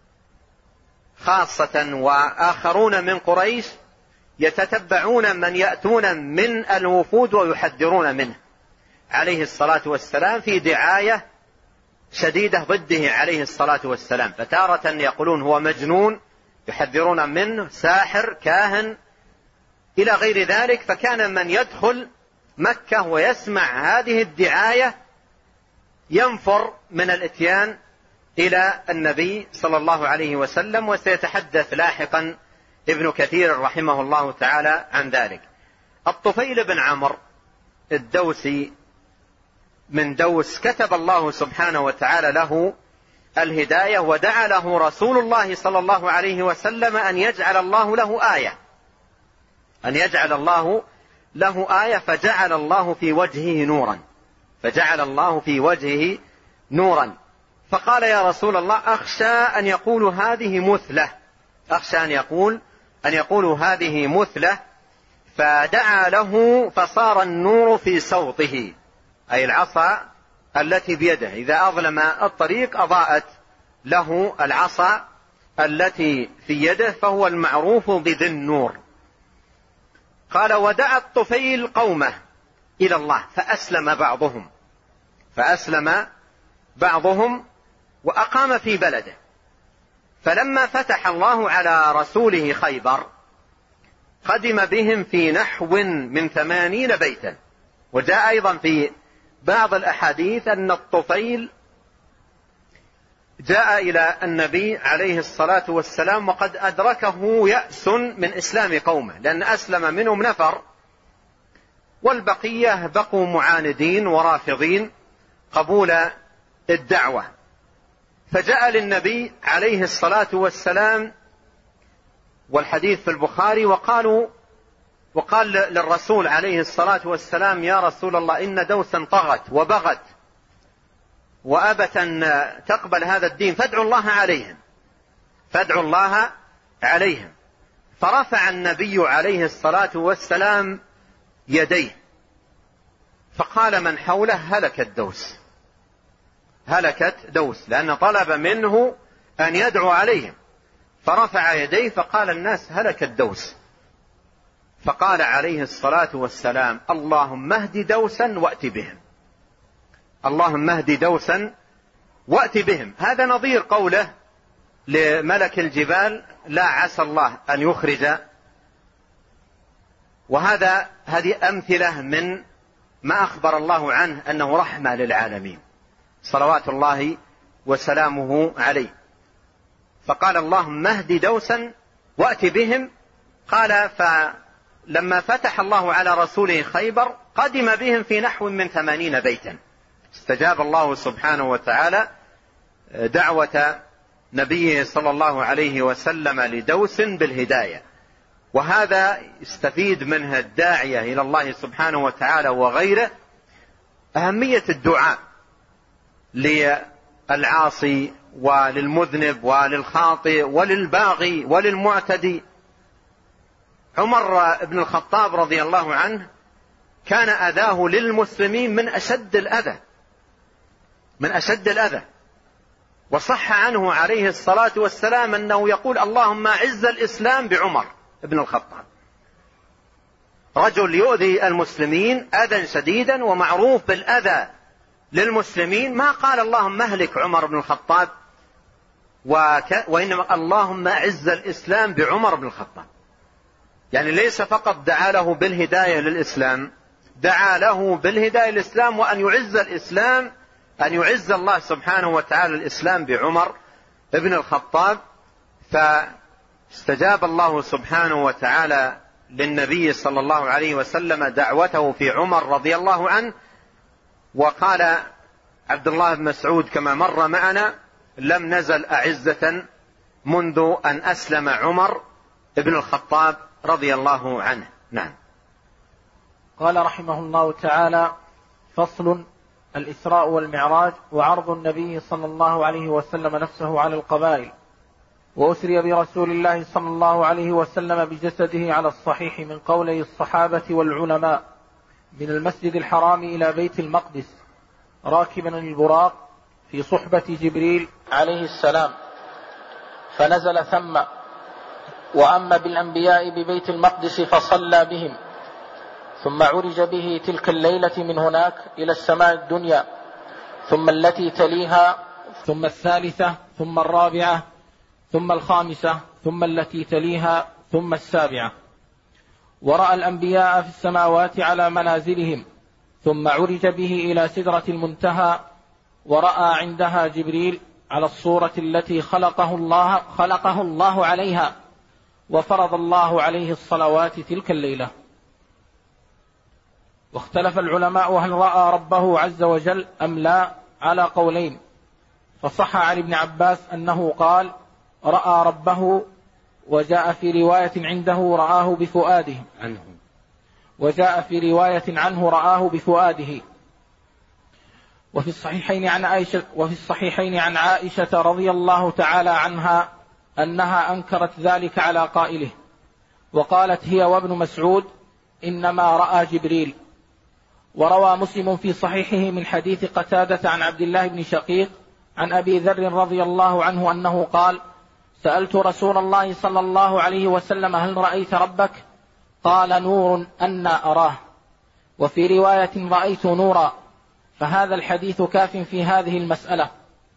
خاصة وآخرون من قريش يتتبعون من يأتون من الوفود ويحذرون منه عليه الصلاة والسلام في دعاية شديدة ضده عليه الصلاة والسلام، فتارة يقولون هو مجنون يحذرون منه، ساحر، كاهن، إلى غير ذلك. فكان من يدخل مكة ويسمع هذه الدعاية ينفر من الإتيان إلى النبي صلى الله عليه وسلم، وسيتحدث لاحقا ابن كثير رحمه الله تعالى عن ذلك. الطفيل بن عمرو الدوسي من دوس كتب الله سبحانه وتعالى له الهداية، ودعا له رسول الله صلى الله عليه وسلم أن يجعل الله له آية أن يجعل الله له آية فجعل الله في وجهه نورا فجعل الله في وجهه نورا فقال: يا رسول الله، أخشى أن يقول هذه مثلة أخشى أن يقول أن يقول هذه مثلة فدعا له فصار النور في سوطه، أي العصا التي بيده، إذا أظلم الطريق أضاءت له العصا التي في يده، فهو المعروف بذي النور. قال: ودعا الطفيل قومه إلى الله فأسلم بعضهم فأسلم بعضهم وأقام في بلده. فلما فتح الله على رسوله خيبر قدم بهم في نحو من ثمانين بيتا. وجاء أيضا في بعض الأحاديث أن الطفيل جاء إلى النبي عليه الصلاة والسلام وقد أدركه يأس من إسلام قومه، لأن أسلم منهم نفر والبقية بقوا معاندين ورافضين قبول الدعوة. فجاء للنبي عليه الصلاة والسلام، والحديث في البخاري، وقالوا وقال للرسول عليه الصلاة والسلام: يا رسول الله، إن دوسا طغت وبغت وأبت أن تقبل هذا الدين، فادعوا الله عليهم فادعوا الله عليهم فرفع النبي عليه الصلاة والسلام يديه فقال من حوله: هلكت دوس هلكت دوس لأن طلب منه أن يدعو عليهم، فرفع يديه فقال الناس: هلكت دوس. فقال عليه الصلاة والسلام: اللهم اهد دوسا وأت بهم اللهم اهد دوسا وأت بهم. هذا نظير قوله لملك الجبال: لا عسى الله أن يخرج. وهذا هذه أمثلة من ما أخبر الله عنه أنه رحمة للعالمين صلوات الله وسلامه عليه. فقال: اللهم اهد دوسا وأت بهم. قال: فلما فتح الله على رسوله خيبر قدم بهم في نحو من ثمانين بيتا. استجاب الله سبحانه وتعالى دعوة نبيه صلى الله عليه وسلم لدوس بالهداية. وهذا يستفيد منه الداعية إلى الله سبحانه وتعالى وغيره أهمية الدعاء للعاصي وللمذنب وللخاطئ وللباغي وللمعتدي. عمر بن الخطاب رضي الله عنه كان أذاه للمسلمين من أشد الأذى من أشد الأذى وصح عنه عليه الصلاة والسلام أنه يقول: اللهم أعز الإسلام بعمر بن الخطاب. رجل يؤذي المسلمين أذى شديدا ومعروف بالأذى للمسلمين، ما قال اللهم اهلك عمر بن الخطاب، وك... وإنما اللهم أعز الإسلام بعمر بن الخطاب. يعني ليس فقط دعا له بالهداية للإسلام، دعا له بالهداية للإسلام وأن يعز الإسلام أن يعز الله سبحانه وتعالى الإسلام بعمر بن الخطاب. فاستجاب الله سبحانه وتعالى للنبي صلى الله عليه وسلم دعوته في عمر رضي الله عنه. وقال عبد الله بن مسعود كما مر معنا: لم نزل أعزة منذ أن أسلم عمر بن الخطاب رضي الله عنه. نعم. قال رحمه الله تعالى: فصل: الإسراء والمعراج وعرض النبي صلى الله عليه وسلم نفسه على القبائل. وأسري برسول الله صلى الله عليه وسلم بجسده على الصحيح من قولي الصحابة والعلماء من المسجد الحرام إلى بيت المقدس راكبا البراق في صحبة جبريل عليه السلام، فنزل ثم، وأما بالأنبياء ببيت المقدس فصلى بهم، ثم عرج به تلك الليلة من هناك إلى السماء الدنيا، ثم التي تليها، ثم الثالثة، ثم الرابعة، ثم الخامسة، ثم التي تليها، ثم السابعة. ورأى الأنبياء في السماوات على منازلهم، ثم عرج به إلى سدرة المنتهى، ورأى عندها جبريل على الصورة التي خلقه الله, خلقه الله عليها، وفرض الله عليه الصلوات تلك الليلة. واختلف العلماء هل رأى ربه عز وجل أم لا على قولين، فصح عن ابن عباس أنه قال: رأى ربه، وجاء في رواية عنده رآه بفؤاده عنه وجاء في رواية عنه رآه بفؤاده. وفي الصحيحين عن عائشة وفي الصحيحين عن عائشة رضي الله تعالى عنها أنها أنكرت ذلك على قائله، وقالت هي وابن مسعود إنما رأى جبريل. وروى مسلم في صحيحه من حديث قتادة عن عبد الله بن شقيق عن أبي ذر رضي الله عنه أنه قال: سألت رسول الله صلى الله عليه وسلم هل رأيت ربك؟ قال: نور أنا أراه. وفي رواية رأيت نورا. فهذا الحديث كاف في هذه المسألة.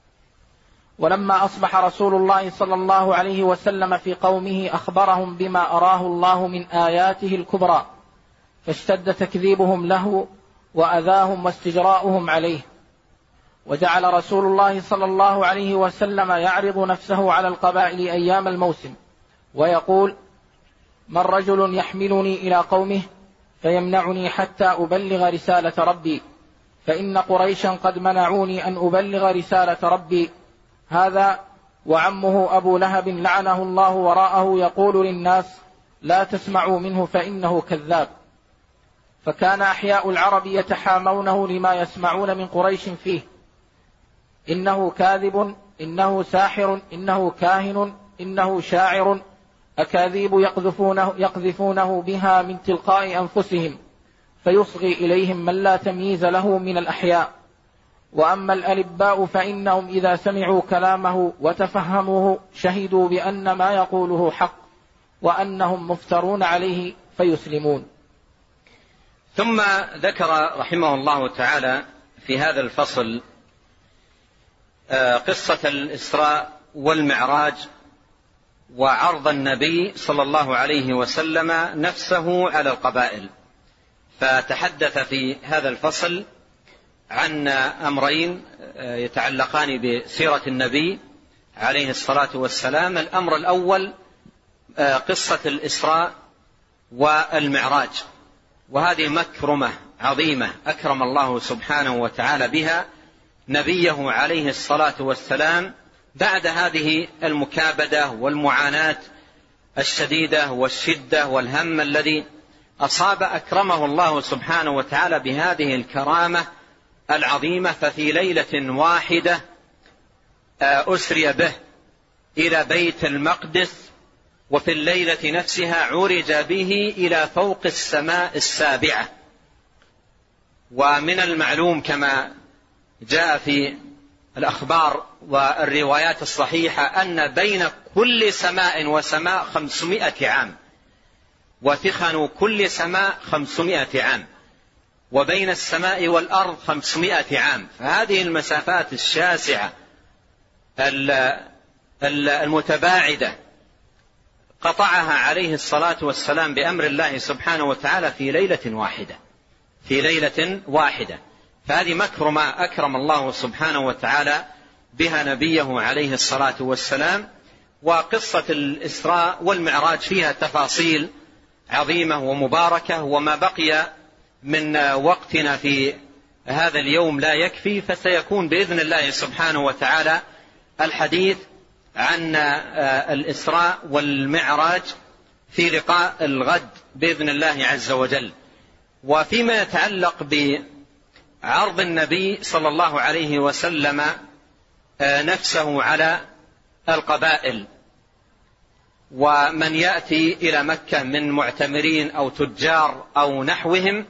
ولما أصبح رسول الله صلى الله عليه وسلم في قومه أخبرهم بما أراه الله من آياته الكبرى، فاشتد تكذيبهم له وأذاهم واستجراؤهم عليه. وجعل رسول الله صلى الله عليه وسلم يعرض نفسه على القبائل أيام الموسم، ويقول: من رجل يحملني إلى قومه فيمنعني حتى أبلغ رسالة ربي، فإن قريشا قد منعوني أن أبلغ رسالة ربي. هذا وعمه أبو لهب لعنه الله وراءه يقول للناس: لا تسمعوا منه فإنه كذاب. فكان أحياء العرب يتحامونه لما يسمعون من قريش فيه: إنه كاذب، إنه ساحر، إنه كاهن، إنه شاعر، أكاذيب يقذفونه, يقذفونه بها من تلقاء أنفسهم، فيصغي إليهم من لا تمييز له من الأحياء. وأما الألباء فإنهم إذا سمعوا كلامه وتفهموه شهدوا بأن ما يقوله حق، وأنهم مفترون عليه فيسلمون. ثم ذكر رحمه الله تعالى في هذا الفصل قصة الإسراء والمعراج وعرض النبي صلى الله عليه وسلم نفسه على القبائل. فتحدث في هذا الفصل عن أمرين يتعلقان بسيرة النبي عليه الصلاة والسلام. الأمر الأول قصة الإسراء والمعراج، وهذه مكرمة عظيمة أكرم الله سبحانه وتعالى بها نبيه عليه الصلاة والسلام بعد هذه المكابدة والمعاناة الشديدة والشدة والهم الذي أصاب. أكرمه الله سبحانه وتعالى بهذه الكرامة العظيمة. ففي ليلة واحدة أسري به إلى بيت المقدس، وفي الليلة نفسها عرج به إلى فوق السماء السابعة. ومن المعلوم كما جاء في الأخبار والروايات الصحيحة أن بين كل سماء وسماء خمسمائة عام، وثخن كل سماء خمسمائة عام، وبين السماء والأرض خمسمائة عام. فهذه المسافات الشاسعة المتباعدة قطعها عليه الصلاة والسلام بأمر الله سبحانه وتعالى في ليلة واحدة في ليلة واحدة. فهذه مكرمة أكرم الله سبحانه وتعالى بها نبيه عليه الصلاة والسلام. وقصة الإسراء والمعراج فيها تفاصيل عظيمة ومباركة، وما بقي من وقتنا في هذا اليوم لا يكفي، فسيكون بإذن الله سبحانه وتعالى الحديث عن الإسراء والمعراج في لقاء الغد بإذن الله عز وجل. وفيما يتعلق بعرض النبي صلى الله عليه وسلم نفسه على القبائل ومن يأتي إلى مكة من معتمرين أو تجار أو نحوهم،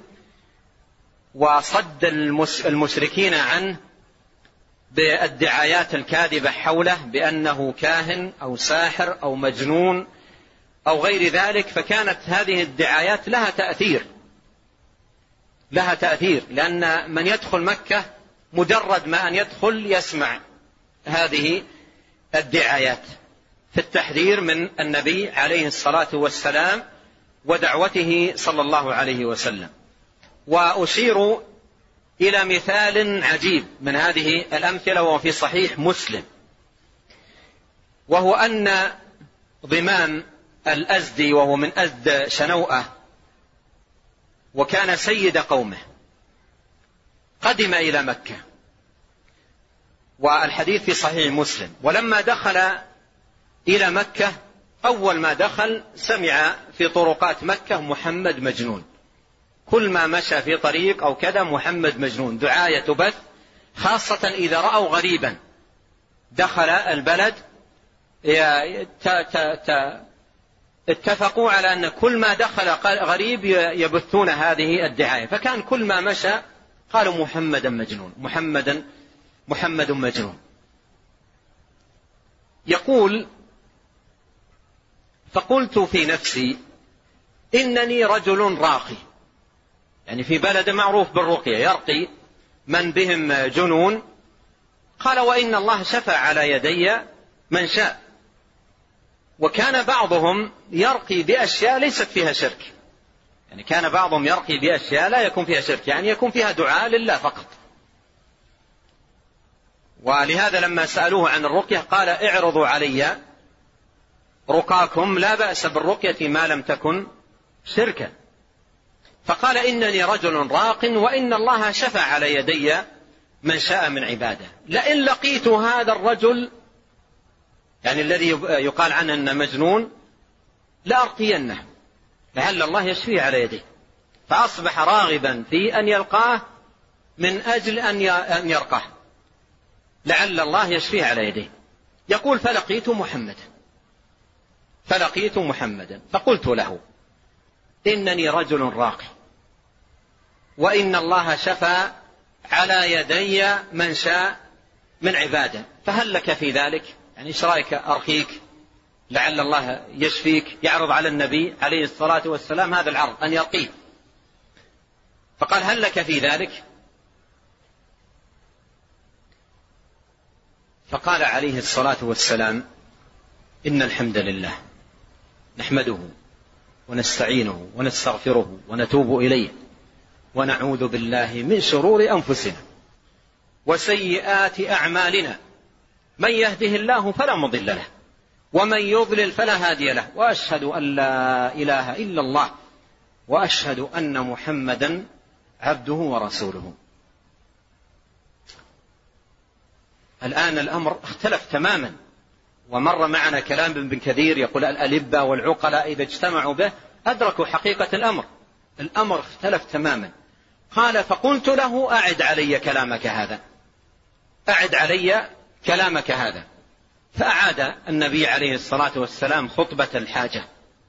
وصد المشركين عنه بالدعايات الكاذبة حوله بأنه كاهن أو ساحر أو مجنون أو غير ذلك، فكانت هذه الدعايات لها تأثير لها تأثير لأن من يدخل مكة مجرد ما أن يدخل يسمع هذه الدعايات في التحذير من النبي عليه الصلاة والسلام ودعوته صلى الله عليه وسلم. وأشير إلى مثال عجيب من هذه الأمثلة وهو في صحيح مسلم، وهو أن ضمام الأزدي وهو من أزد شنوءة وكان سيد قومه قدم إلى مكة، والحديث في صحيح مسلم. ولما دخل إلى مكة أول ما دخل سمع في طرقات مكة محمد مجنون، كل ما مشى في طريق أو كذا محمد مجنون، دعاية تبث، خاصة إذا رأوا غريبا دخل البلد اتفقوا على أن كل ما دخل غريب يبثون هذه الدعاية، فكان كل ما مشى قالوا محمدا مجنون محمدا محمد مجنون. يقول فقلت في نفسي إنني رجل راقي، يعني في بلد معروف بالرقية يرقي من بهم جنون. قال وإن الله شفى على يدي من شاء. وكان بعضهم يرقي بأشياء ليست فيها شرك، يعني كان بعضهم يرقي بأشياء لا يكون فيها شرك، يعني يكون فيها دعاء لله فقط. ولهذا لما سألوه عن الرقية قال اعرضوا علي رقاكم لا بأس بالرقية ما لم تكن شركا. فقال إنني رجل راق وإن الله شفى على يدي من شاء من عباده، لئن لقيت هذا الرجل يعني الذي يقال عنه أنه مجنون لأرقينه لعل الله يشفيه على يديه. فأصبح راغبا في أن يلقاه من أجل أن يرقاه لعل الله يشفيه على يديه. يقول فلقيت محمدا فلقيت محمدا فقلت له إنني رجل راقي وإن الله شفى على يدي من شاء من عباده، فهل لك في ذلك؟ يعني إيش رأيك أرقيك لعل الله يشفيك؟ يعرض على النبي عليه الصلاة والسلام هذا العرض أن يرقيه. فقال هل لك في ذلك؟ فقال عليه الصلاة والسلام إن الحمد لله نحمده ونستعينه ونستغفره ونتوب إليه ونعوذ بالله من شرور أنفسنا وسيئات أعمالنا، من يهده الله فلا مضل له ومن يضلل فلا هادي له، وأشهد أن لا إله إلا الله وأشهد أن محمدا عبده ورسوله. الآن الأمر اختلف تماما، ومر معنا كلام ابن كثير يقول الألبة والعقلاء إذا اجتمعوا به أدركوا حقيقة الأمر. الأمر اختلف تماما. قال فقلت له أعد علي كلامك هذا أعد علي كلامك هذا فأعاد النبي عليه الصلاة والسلام خطبة الحاجة.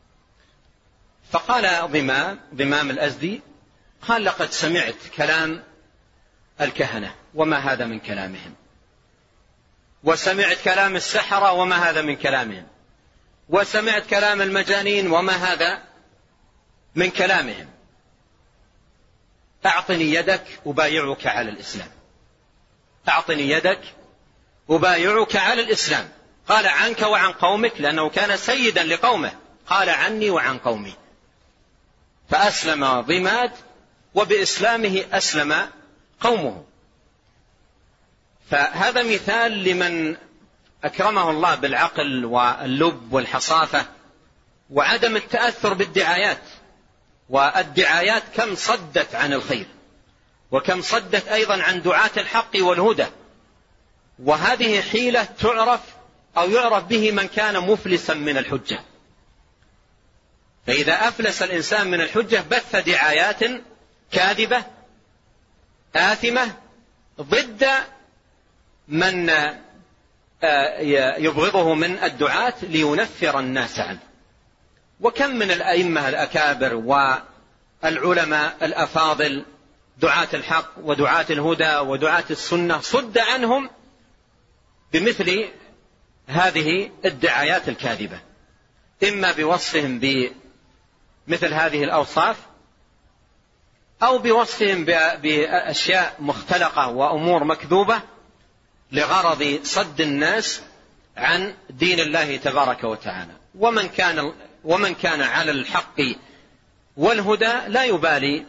فقال ضمام ضمام الأزدي قال لقد سمعت كلام الكهنة وما هذا من كلامهم، وسمعت كلام السحرة وما هذا من كلامهم، وسمعت كلام المجانين وما هذا من كلامهم، أعطني يدك أبايعك على الإسلام أعطني يدك أبايعك على الإسلام. قال عنك وعن قومك، لأنه كان سيدا لقومه، قال عني وعن قومي. فأسلم ضماد وبإسلامه أسلم قومه. فهذا مثال لمن أكرمه الله بالعقل واللب والحصافة وعدم التأثر بالدعايات. والدعايات كم صدت عن الخير وكم صدت أيضا عن دعاة الحق والهدى. وهذه حيلة تعرف أو يعرف به من كان مفلسا من الحجة. فإذا أفلس الإنسان من الحجة بث دعايات كاذبة آثمة ضد من يبغضه من الدعاة لينفر الناس عنه. وكم من الأئمة الأكابر والعلماء الأفاضل دعاة الحق ودعاة الهدى ودعاة السنة صد عنهم بمثل هذه الدعايات الكاذبة، إما بوصفهم بمثل هذه الأوصاف أو بوصفهم بأشياء مختلقة وأمور مكذوبة لغرض صد الناس عن دين الله تبارك وتعالى. ومن كان ومن كان على الحق والهدى لا يبالي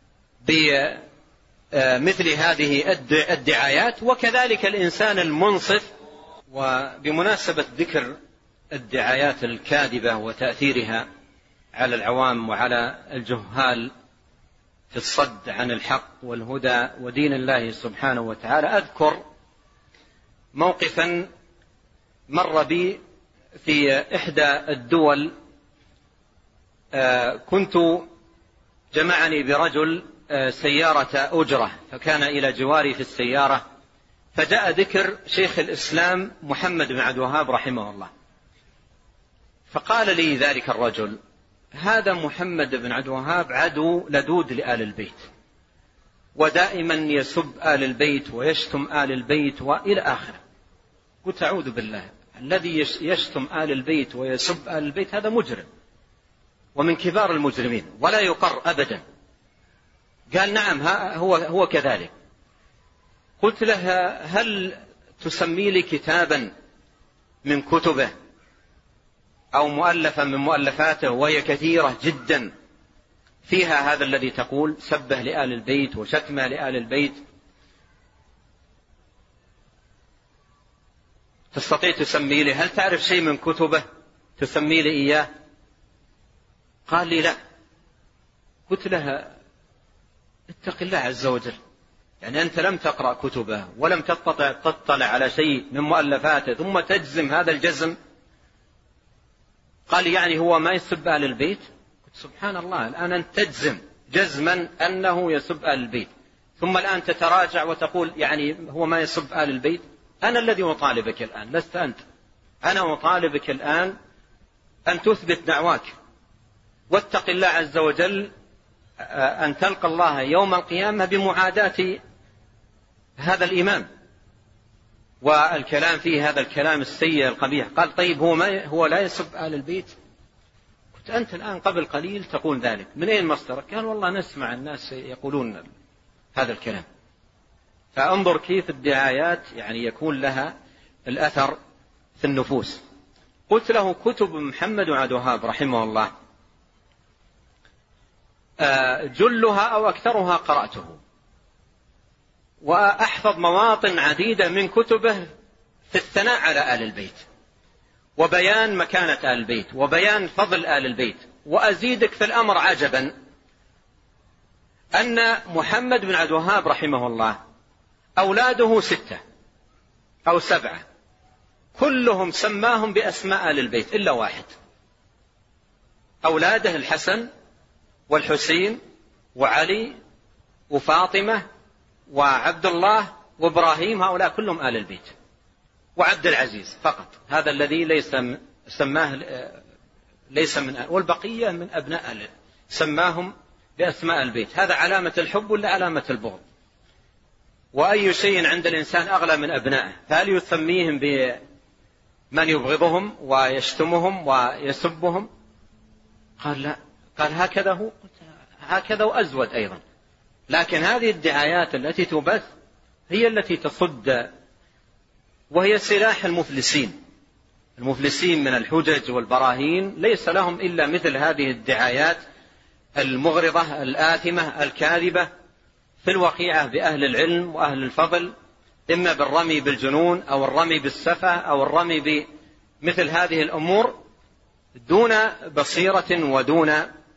بمثل هذه الدعايات، وكذلك الإنسان المنصف. وبمناسبة ذكر الدعايات الكاذبة وتأثيرها على العوام وعلى الجهال في الصد عن الحق والهدى ودين الله سبحانه وتعالى، أذكر موقفا مر بي في إحدى الدول. كنت جمعني برجل سيارة أجرة، فكان إلى جواري في السيارة، فجاء ذكر شيخ الإسلام محمد بن عبد الوهاب رحمه الله، فقال لي ذلك الرجل: هذا محمد بن عبد الوهاب عدو لدود لآل البيت، ودائما يسب آل البيت ويشتم آل البيت وإلى آخره. قلت: أعوذ بالله، الذي يشتم آل البيت ويسب آل البيت هذا مجرم ومن كبار المجرمين ولا يقر أبدا. قال: نعم هو هو كذلك. قلت له: هل تسمي لي كتابا من كتبه أو مؤلفا من مؤلفاته وهي كثيرة جدا فيها هذا الذي تقول سبه لآل البيت وشتمه لآل البيت؟ تستطيع تسمي لي؟ هل تعرف شيء من كتبه تسمي لي إياه؟ قال لي: لا. قلت له: اتق الله عز وجل، يعني أنت لم تقرأ كتبه ولم تطلع, تطلع على شيء من مؤلفاته ثم تجزم هذا الجزم؟ قال: يعني هو ما يسب آل البيت؟ قلت: سبحان الله، الآن أنت تجزم جزما أنه يسب آل البيت، ثم الآن تتراجع وتقول يعني هو ما يسب آل البيت. أنا الذي أطالبك الآن، لست أنت. أنا أطالبك الآن أن تثبت دعواك، واتق الله عز وجل أن تلقى الله يوم القيامة بمعاداة هذا الإمام والكلام فيه هذا الكلام السيء القبيح. قال: طيب هو, ما هو لا يسب آل البيت؟ قلت: أنت الآن قبل قليل تقول ذلك، من أين مصدرك؟ قال: والله نسمع الناس يقولون هذا الكلام. فانظر كيف الدعايات يعني يكون لها الأثر في النفوس. قلت له: كتب محمد بن عبد الوهاب رحمه الله جلها أو أكثرها قرأته، وأحفظ مواطن عديدة من كتبه في الثناء على آل البيت وبيان مكانة آل البيت وبيان فضل آل البيت. وأزيدك في الأمر عجبا أن محمد بن عبد الوهاب رحمه الله أولاده ستة أو سبعة، كلهم سماهم بأسماء آل البيت إلا واحد. أولاده الحسن والحسين وعلي وفاطمة وعبد الله وإبراهيم، هؤلاء كلهم آل البيت، وعبد العزيز فقط هذا الذي ليس سماه ليس من آل، والبقية من أبناء آل سماهم بأسماء البيت. هذا علامة الحب ولا علامة البغض؟ وأي شيء عند الإنسان أغلى من أبنائه؟ هل يسميهم بمن يبغضهم ويشتمهم ويسبهم؟ قال: لا. قال: هكذا هو، هكذا وأزود أيضا. لكن هذه الدعايات التي تبث هي التي تصد، وهي سلاح المفلسين. المفلسين من الحجج والبراهين ليس لهم إلا مثل هذه الدعايات المغرضة الآثمة الكاذبة في الوقيعة بأهل العلم وأهل الفضل، إما بالرمي بالجنون أو الرمي بالسفة أو الرمي بمثل هذه الأمور دون بصيرة ودون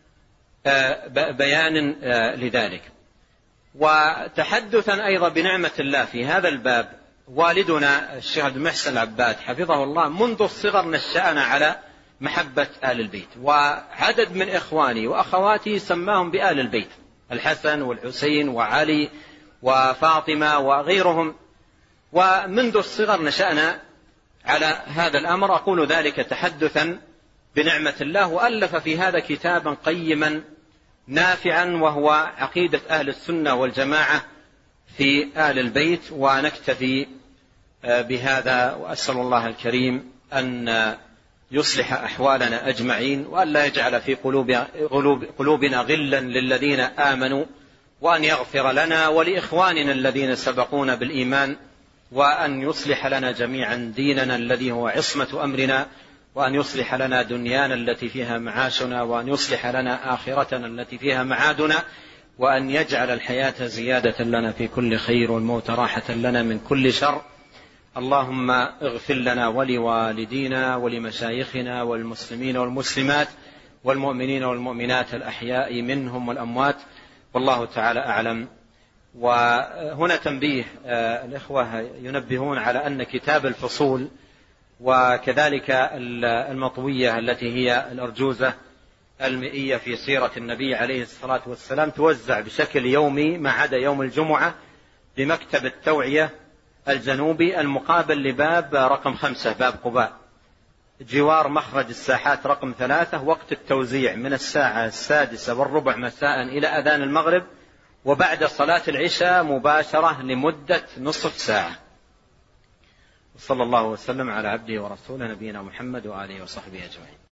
بيان لذلك. وتحدثا أيضا بنعمة الله في هذا الباب والدنا الشيخ عبد المحسن العباد حفظه الله منذ الصغر نشأنا على محبة آل البيت، وعدد من إخواني وأخواتي سماهم بآل البيت، الحسن والحسين وعلي وفاطمة وغيرهم، ومنذ الصغر نشأنا على هذا الأمر. أقول ذلك تحدثا بنعمة الله، وألف في هذا كتابا قيما نافعا وهو عقيدة أهل السنة والجماعة في آل البيت. ونكتفي بهذا، وأسأل الله الكريم أن يصلح أحوالنا أجمعين، وأن لا يجعل في قلوب قلوبنا غلا للذين آمنوا، وأن يغفر لنا ولإخواننا الذين سبقونا بالإيمان، وأن يصلح لنا جميعا ديننا الذي هو عصمة أمرنا، وأن يصلح لنا دنيانا التي فيها معاشنا، وأن يصلح لنا آخرتنا التي فيها معادنا، وأن يجعل الحياة زيادة لنا في كل خير والموت راحة لنا من كل شر. اللهم اغفر لنا ولوالدينا ولمشايخنا والمسلمين والمسلمات والمؤمنين والمؤمنات الأحياء منهم والأموات، والله تعالى أعلم. وهنا تنبيه، الإخوة ينبهون على أن كتاب الفصول وكذلك المطوية التي هي الأرجوزة المئية في سيرة النبي عليه الصلاة والسلام توزع بشكل يومي ما عدا يوم الجمعة بمكتب التوعية الجنوبي المقابل لباب رقم خمسة، باب قباء، جوار مخرج الساحات رقم ثلاثة. وقت التوزيع من الساعة السادسة والربع مساء إلى أذان المغرب، وبعد صلاة العشاء مباشرة لمدة نصف ساعة. صلى الله وسلم على عبده ورسوله نبينا محمد وآله وصحبه أجمعين.